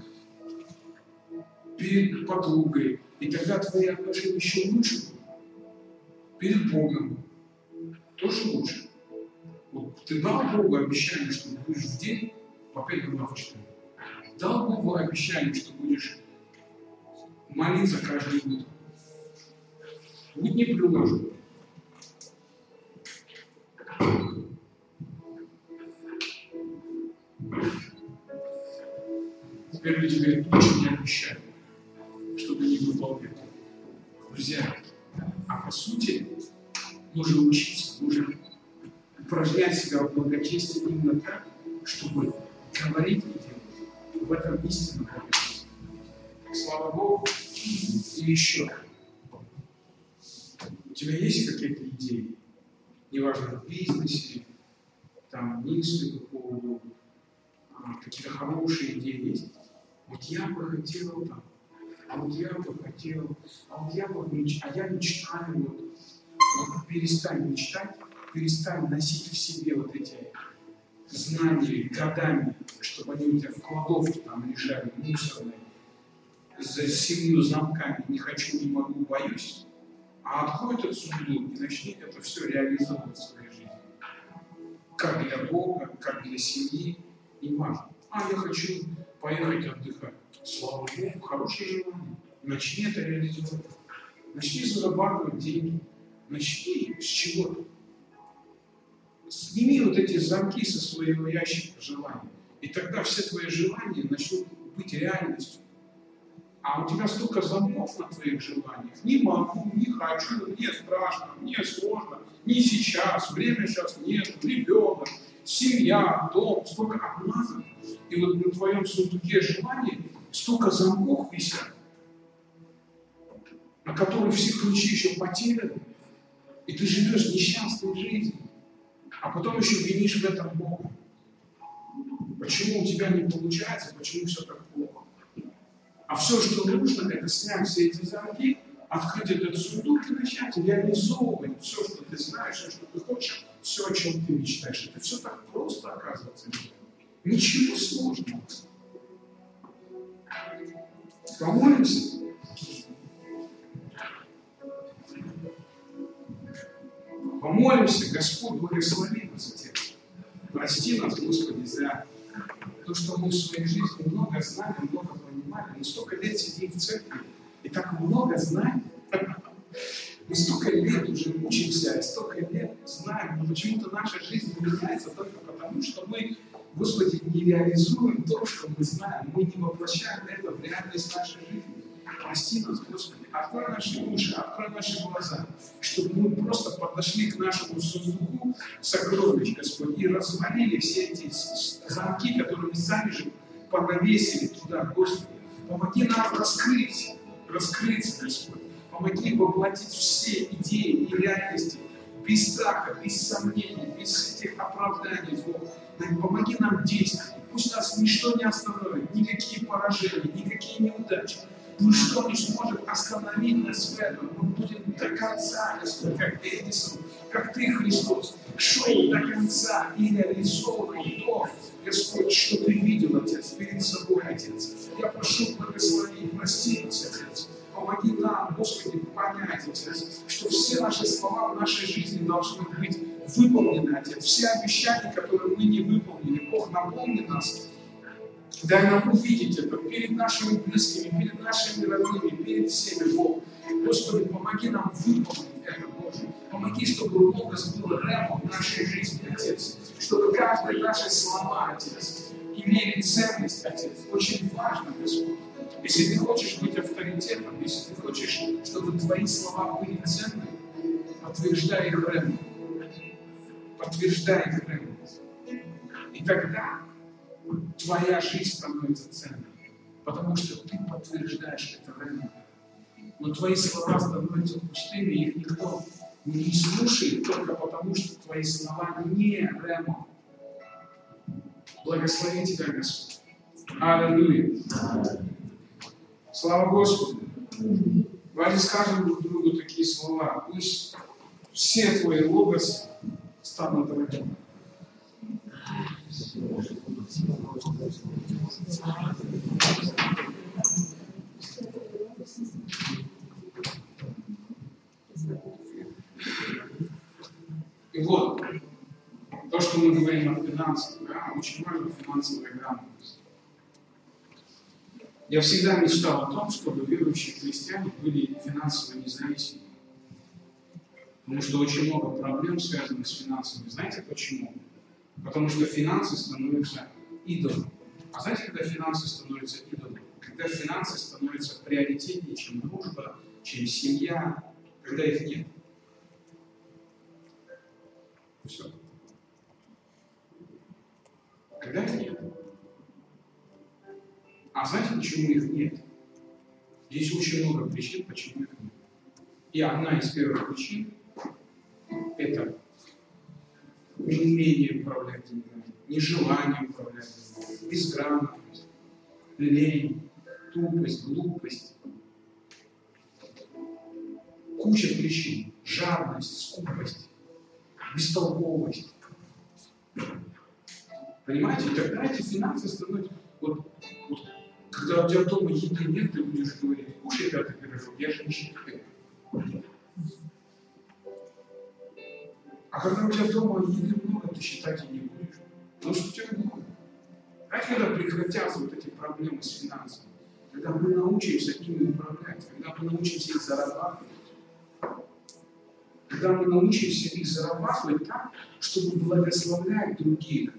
Перед подругой. И тогда твои отношения еще лучше будут. Перед Богом. Тоже лучше. Вот ты дал Богу обещание, что будешь в день по пять глав читать. Дал Богу обещание, что будешь молиться каждый утро. Будь непреложным. Теперь люди говорят, лучше не обещай, чтобы не выполнять. Друзья, а по сути, нужно учиться, нужно упражнять себя в благочестии именно так, чтобы говорить и делать. В этом истинно благочестие. Слава Богу. И еще. У тебя есть какие-то идеи? Неважно, в бизнесе, там, мысли по поводу, а, какие-то хорошие идеи есть? Вот я бы хотел там, а вот я бы хотел, а вот я бы мечтаю, а я мечтаю, вот, вот перестань мечтать, перестань носить в себе вот эти знания годами, чтобы они у тебя в кладовке там лежали, мусорные, за семью замками, не хочу, не могу, боюсь, а открой этот сундук и начни это все реализовывать в своей жизни. Как для Бога, как для семьи, не важно. А я хочу поехать отдыхать. Слава Богу, хорошее желание. Начни это реализовывать. Начни зарабатывать деньги. Начни с чего-то. Сними вот эти замки со своего ящика желаний. И тогда все твои желания начнут быть реальностью. А у тебя столько замков на твоих желаниях. Не могу, не хочу, мне страшно, мне сложно, не сейчас, время сейчас нет, ребенок, семья, дом, столько обмазок. И вот на твоем сундуке желаний столько замков висят. на который все ключи еще потеряны, и ты живешь несчастной жизнью, а потом еще винишь в этом Бога. Почему у тебя не получается, почему все так плохо? А все, что нужно, это снять все эти замки, открыть этот сундук и начать реализовывать все, что ты знаешь, все, что ты хочешь, все, о чем ты мечтаешь. Это все так просто, оказывается. Ничего сложного. Помолимся. Помолимся, Господь, благослови нас, Отец. Прости нас, Господи, за то, что мы в своей жизни много знали, много понимали. Мы столько лет сидим в церкви, и так много знаем. Мы столько лет уже учимся, и столько лет знаем, но почему-то наша жизнь меняется только потому, что мы, Господи, не реализуем то, что мы знаем. Мы не воплощаем это в реальность нашей жизни. Прости нас, Господи, открой наши уши, открой наши глаза, чтобы мы просто подошли к нашему сундуку сокровищ, Господь, и развалили все эти замки, которые мы сами же повесили туда, Господи. Помоги нам раскрыть, раскрыться, Господь. Помоги воплотить все идеи и реальности без страха, без сомнений, без этих оправданий, Бог. Помоги нам действовать. Пусть нас ничто не остановит, никакие поражения, никакие неудачи. Ничто не сможет остановить нас в этом. Мы будем до конца, Господь, как Эдисон, как Ты, Христос, шел до конца и реализовывал то, Господь, что Ты видел, Отец, перед собой, Отец. Я прошу, благослови, прости нас, Отец. Помоги нам, Господи, понять, Отец, что все наши слова в нашей жизни должны быть выполнены, Отец. Все обещания, которые мы не выполнили, Бог, наполни нас. Дай нам увидеть это перед нашими близкими, перед нашими родными, перед всеми, Бог. Господи, помоги нам выполнить это, Боже. Помоги, чтобы логос был рэмом в нашей жизни, Отец. Чтобы каждые наши слова, Отец, имели ценность, Отец. Очень важно, Господь. Если Ты хочешь быть авторитетом, если Ты хочешь, чтобы Твои слова были ценны, подтверждай их рэмом. Подтверждай их рэмом. И тогда Твоя жизнь становится ценной, потому что Ты подтверждаешь это рэмом. Но Твои слова становятся пустыми, и их никто не слушает только потому, что Твои слова не рэмом. Благослови Тебя, Господь. Аллилуйя. Слава Господу. Давайте скажем друг другу такие слова. Пусть все Твои логосы станут рэмом. И вот, то, что мы говорим о финансах, да, очень важна финансовая грамотность. Я всегда мечтал о том, чтобы верующие христиане были финансово независимы. Потому что очень много проблем связано с финансами. Знаете почему? Потому что финансы становятся идолом. А знаете, когда финансы становятся идолом? Когда финансы становятся приоритетнее, чем дружба, чем семья, когда их нет. Все. Когда их нет. А знаете, почему их нет? Здесь очень много причин, почему их нет. И одна из первых причин – это неумение управлять деньгами, нежелание управлять деньгами, безграмотность, лень, тупость, глупость. Куча причин. Жадность, скупость, бестолковость. Понимаете? Тогда эти финансы становятся... Вот, вот, когда у тебя дома еды нет, ты будешь говорить: кушай пятый пирожок, я же не считаю. А когда у тебя дома еды много, ты считать и не будешь. Потому что у тебя много. Знаете, когда прекратятся вот эти проблемы с финансами? Когда мы научимся ими управлять, когда мы научимся их зарабатывать. Когда мы научимся их зарабатывать так, чтобы благословлять других.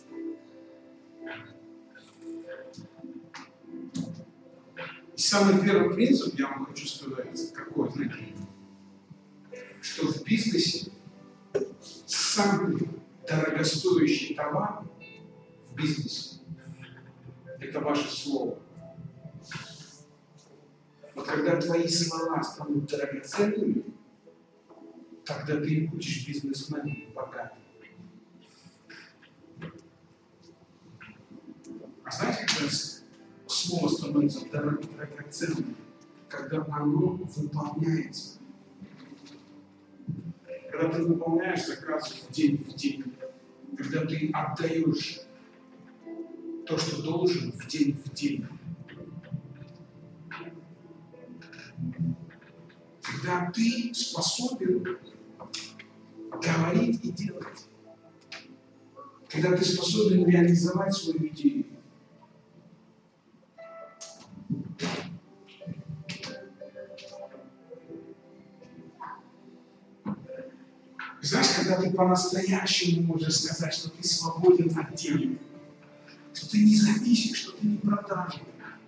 И самый первый принцип, я вам хочу сказать, какой, знаете, что в бизнесе самый дорогостоящий товар в бизнесе – это ваше слово. Вот когда твои слова станут драгоценными, тогда ты будешь бизнесменом богатым. А знаете, когда слово становится драгоценным? Когда оно выполняется. Когда ты выполняешь заказ в день в день. Когда ты отдаешь то, что должен, в день в день. Когда ты способен говорить и делать. Когда ты способен реализовать свою идею. Знаешь, когда ты по-настоящему можешь сказать, что ты свободен от денег, что ты не зависишь, что ты не продажный.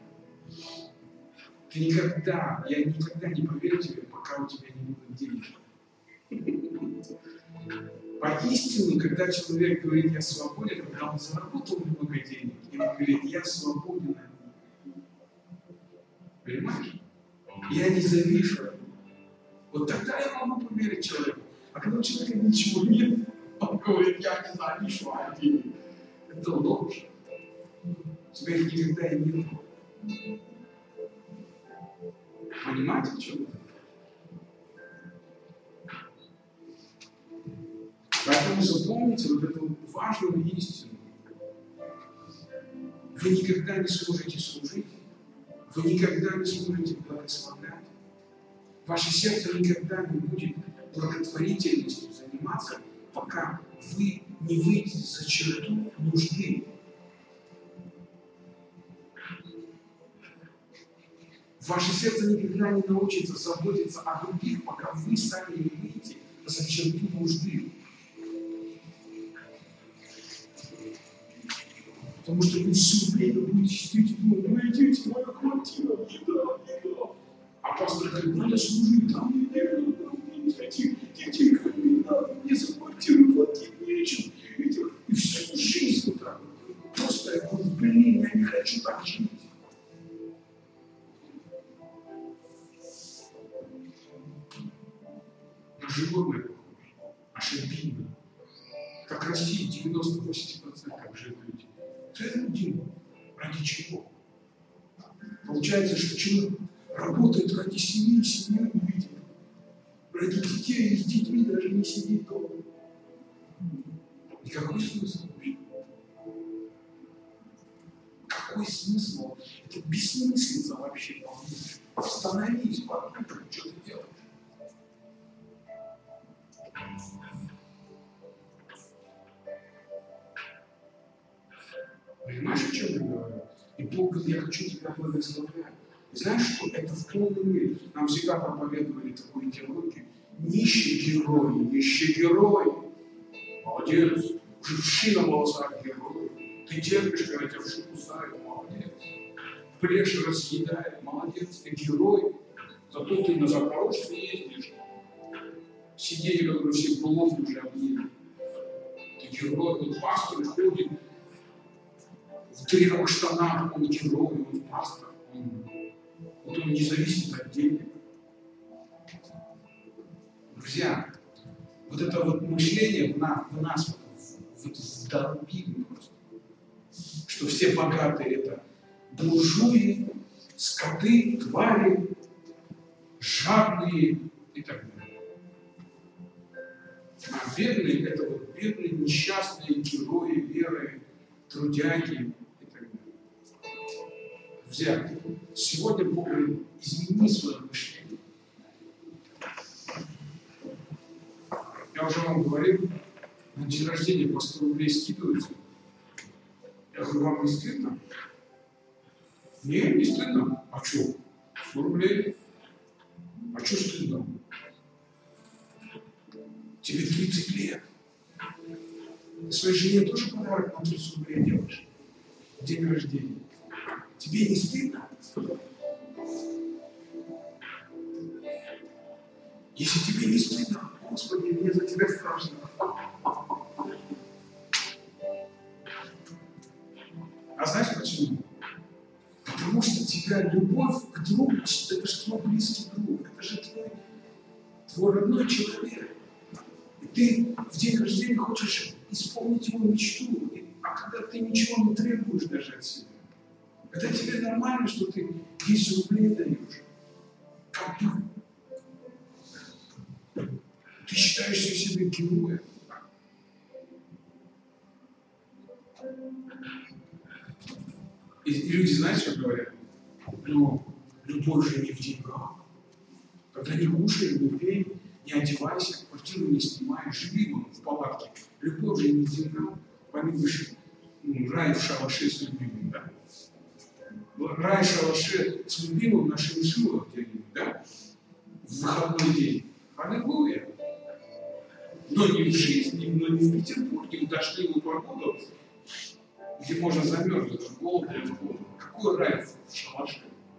Ты никогда, я никогда не поверю тебе, пока у тебя не будет денег. Поистине, когда человек говорит, я свободен, когда он заработал много денег, и он говорит, я свободен от них. Понимаешь? Я не завишу. Вот тогда я могу поверить человеку. А когда у человека ничего нет, он говорит, я не завишу от денег. Это ложь. У тебя их никогда и нет. Понимаете, в чем это? Поэтому запомните вот эту важную истину. Вы никогда не сможете служить, вы никогда не сможете благословлять. Ваше сердце никогда не будет благотворительностью заниматься, пока вы не выйдете за черту нужды. Ваше сердце никогда не научится заботиться о других, пока вы сами не выйдете за черту нужды. Потому что вы все время будете сидеть и думать, ну идите, моя квартира, еда, еда. А пастор говорит, надо служить, там не надо, там не этих детей не надо, мне за квартиру платить нечем. И всю жизнь вот так. Просто я говорю, блин, я не хочу так жить. На животное похоже, аж обидно. Как Россия, девяносто восемь процентов живут люди. Это люди. Ради чего? Получается, что человек работает ради семьи, семью не видит. Ради детей и с детьми даже не сидит дома. И какой смысл вообще? Какой смысл? Это бессмыслица вообще. Остановись, подумай, что ты делаешь. Понимаешь, о чем я говорю? И Бог говорит, я хочу тебя благословлять. И знаешь, что это в полной мере. Нам всегда проповедовали такую идеологию. Нищий герой, нищий герой. Молодец. Уже вши на волосах герой. Ты терпишь, когда тебя вши кусают. Молодец. Плешь разъедает. Молодец. Ты герой. Зато ты на Запорожце ездишь. Сиденье, которые все полов уже объели. Ты герой. Вот пастор ходит в трех штанах, он герой, он пастор, он, вот он не зависит от денег. Друзья, вот это вот мышление в нас, в нас вот вдолбили просто, что все богатые это буржуи, скоты, твари, жадные и так далее. А бедные это вот бедные, несчастные герои веры, трудяги. Друзья, сегодня Бог говорит, измени свое мышление. Я уже вам говорил, на день рождения по сто рублей скидываются. Я говорю, вам не стыдно? Нет, не стыдно. А что? сто рублей. А что стыдно? Тебе тридцать лет. Ты своей жене тоже подарок на тридцать рублей делаешь? День рождения. Тебе не стыдно? Если тебе не стыдно, Господи, мне за тебя страшно. А знаешь почему? Потому что тебя любовь к другу, это же твой родной человек. И ты в день рождения хочешь исполнить его мечту, а когда ты ничего не требуешь даже от себя, когда тебе нормально, что ты десять рублей даешь, как бы ты считаешь себя героем. И, и люди, знаете, что говорят? Ну, любовь же не в деньгах. Когда не кушай, не пей, не одевайся, квартиру не снимай, живи вон в палатке. Любовь же не в деньгах. Полюбишь, ну, рай в шалаше с любимым, да? Рай в шалаше с любимым на шиншиллах где-нибудь, да? В выходной день. Аллилуйя. Но не в жизни, но не в Петербурге, в дождливую погоду, где можно замерзнуть в голоде, в голоде. Какой рай в шалаше?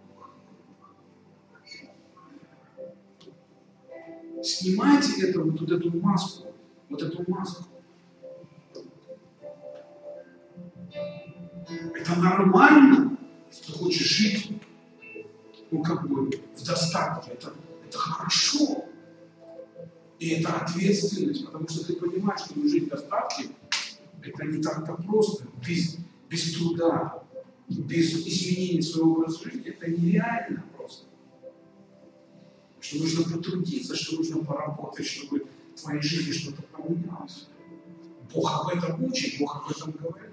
Снимайте это, вот, вот эту маску, вот эту маску. Это нормально, что ты хочешь жить, ну как бы в достатке, это, это хорошо. И это ответственность, потому что ты понимаешь, что жить в достатке, это не так-то просто, без, без труда, без изменения своего образа жизни, это нереально просто. Что нужно потрудиться, что нужно поработать, чтобы в твоей жизни что-то поменялось. Бог об этом учит, Бог об этом говорит.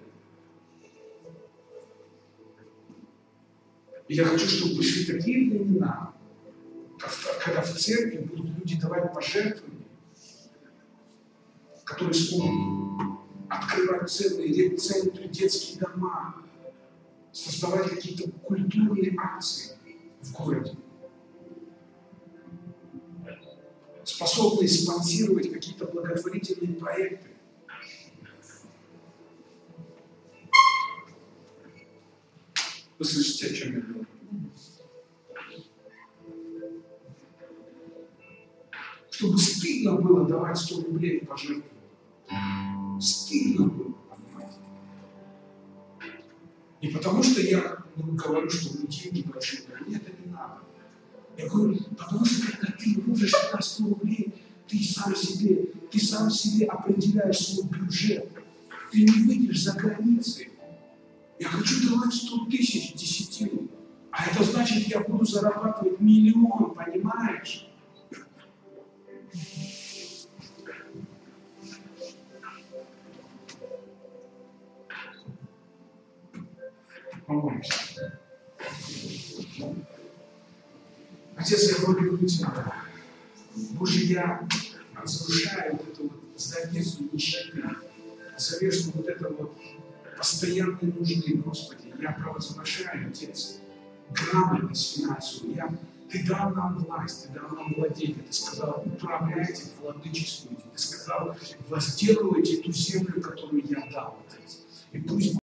И я хочу, чтобы пришли такие времена, когда в церкви будут люди давать пожертвования, которые смогут открывать целые центры, детские дома, создавать какие-то культурные акции в городе, способные спонсировать какие-то благотворительные проекты. Вы слышите, о чем я говорю? Чтобы стыдно было давать сто рублей в пожертвование. Стыдно было, понимаете? Не потому что я ну, говорю, что ну, деньги большие, мне это не надо. Я говорю, потому что когда ты можешь дать сто рублей, ты сам себе, ты сам себе определяешь свой бюджет. Ты не выйдешь за границы. Я хочу давать сто тысяч десятину. А это значит, я буду зарабатывать миллион, понимаешь? Помолимся. Отец, я благодарю Тебя. Боже, я разрушаю вот эту вот завесу нищеты, завесу вот этого постоянной нужды, Господи. Я провозглашаю, Отец, грамотность финансовую. Я, Ты дал нам власть, Ты дал нам владение. Ты сказал, управляйте, владычествуйте. Ты сказал, возделывайте ту землю, которую я дал, Отец. И пусть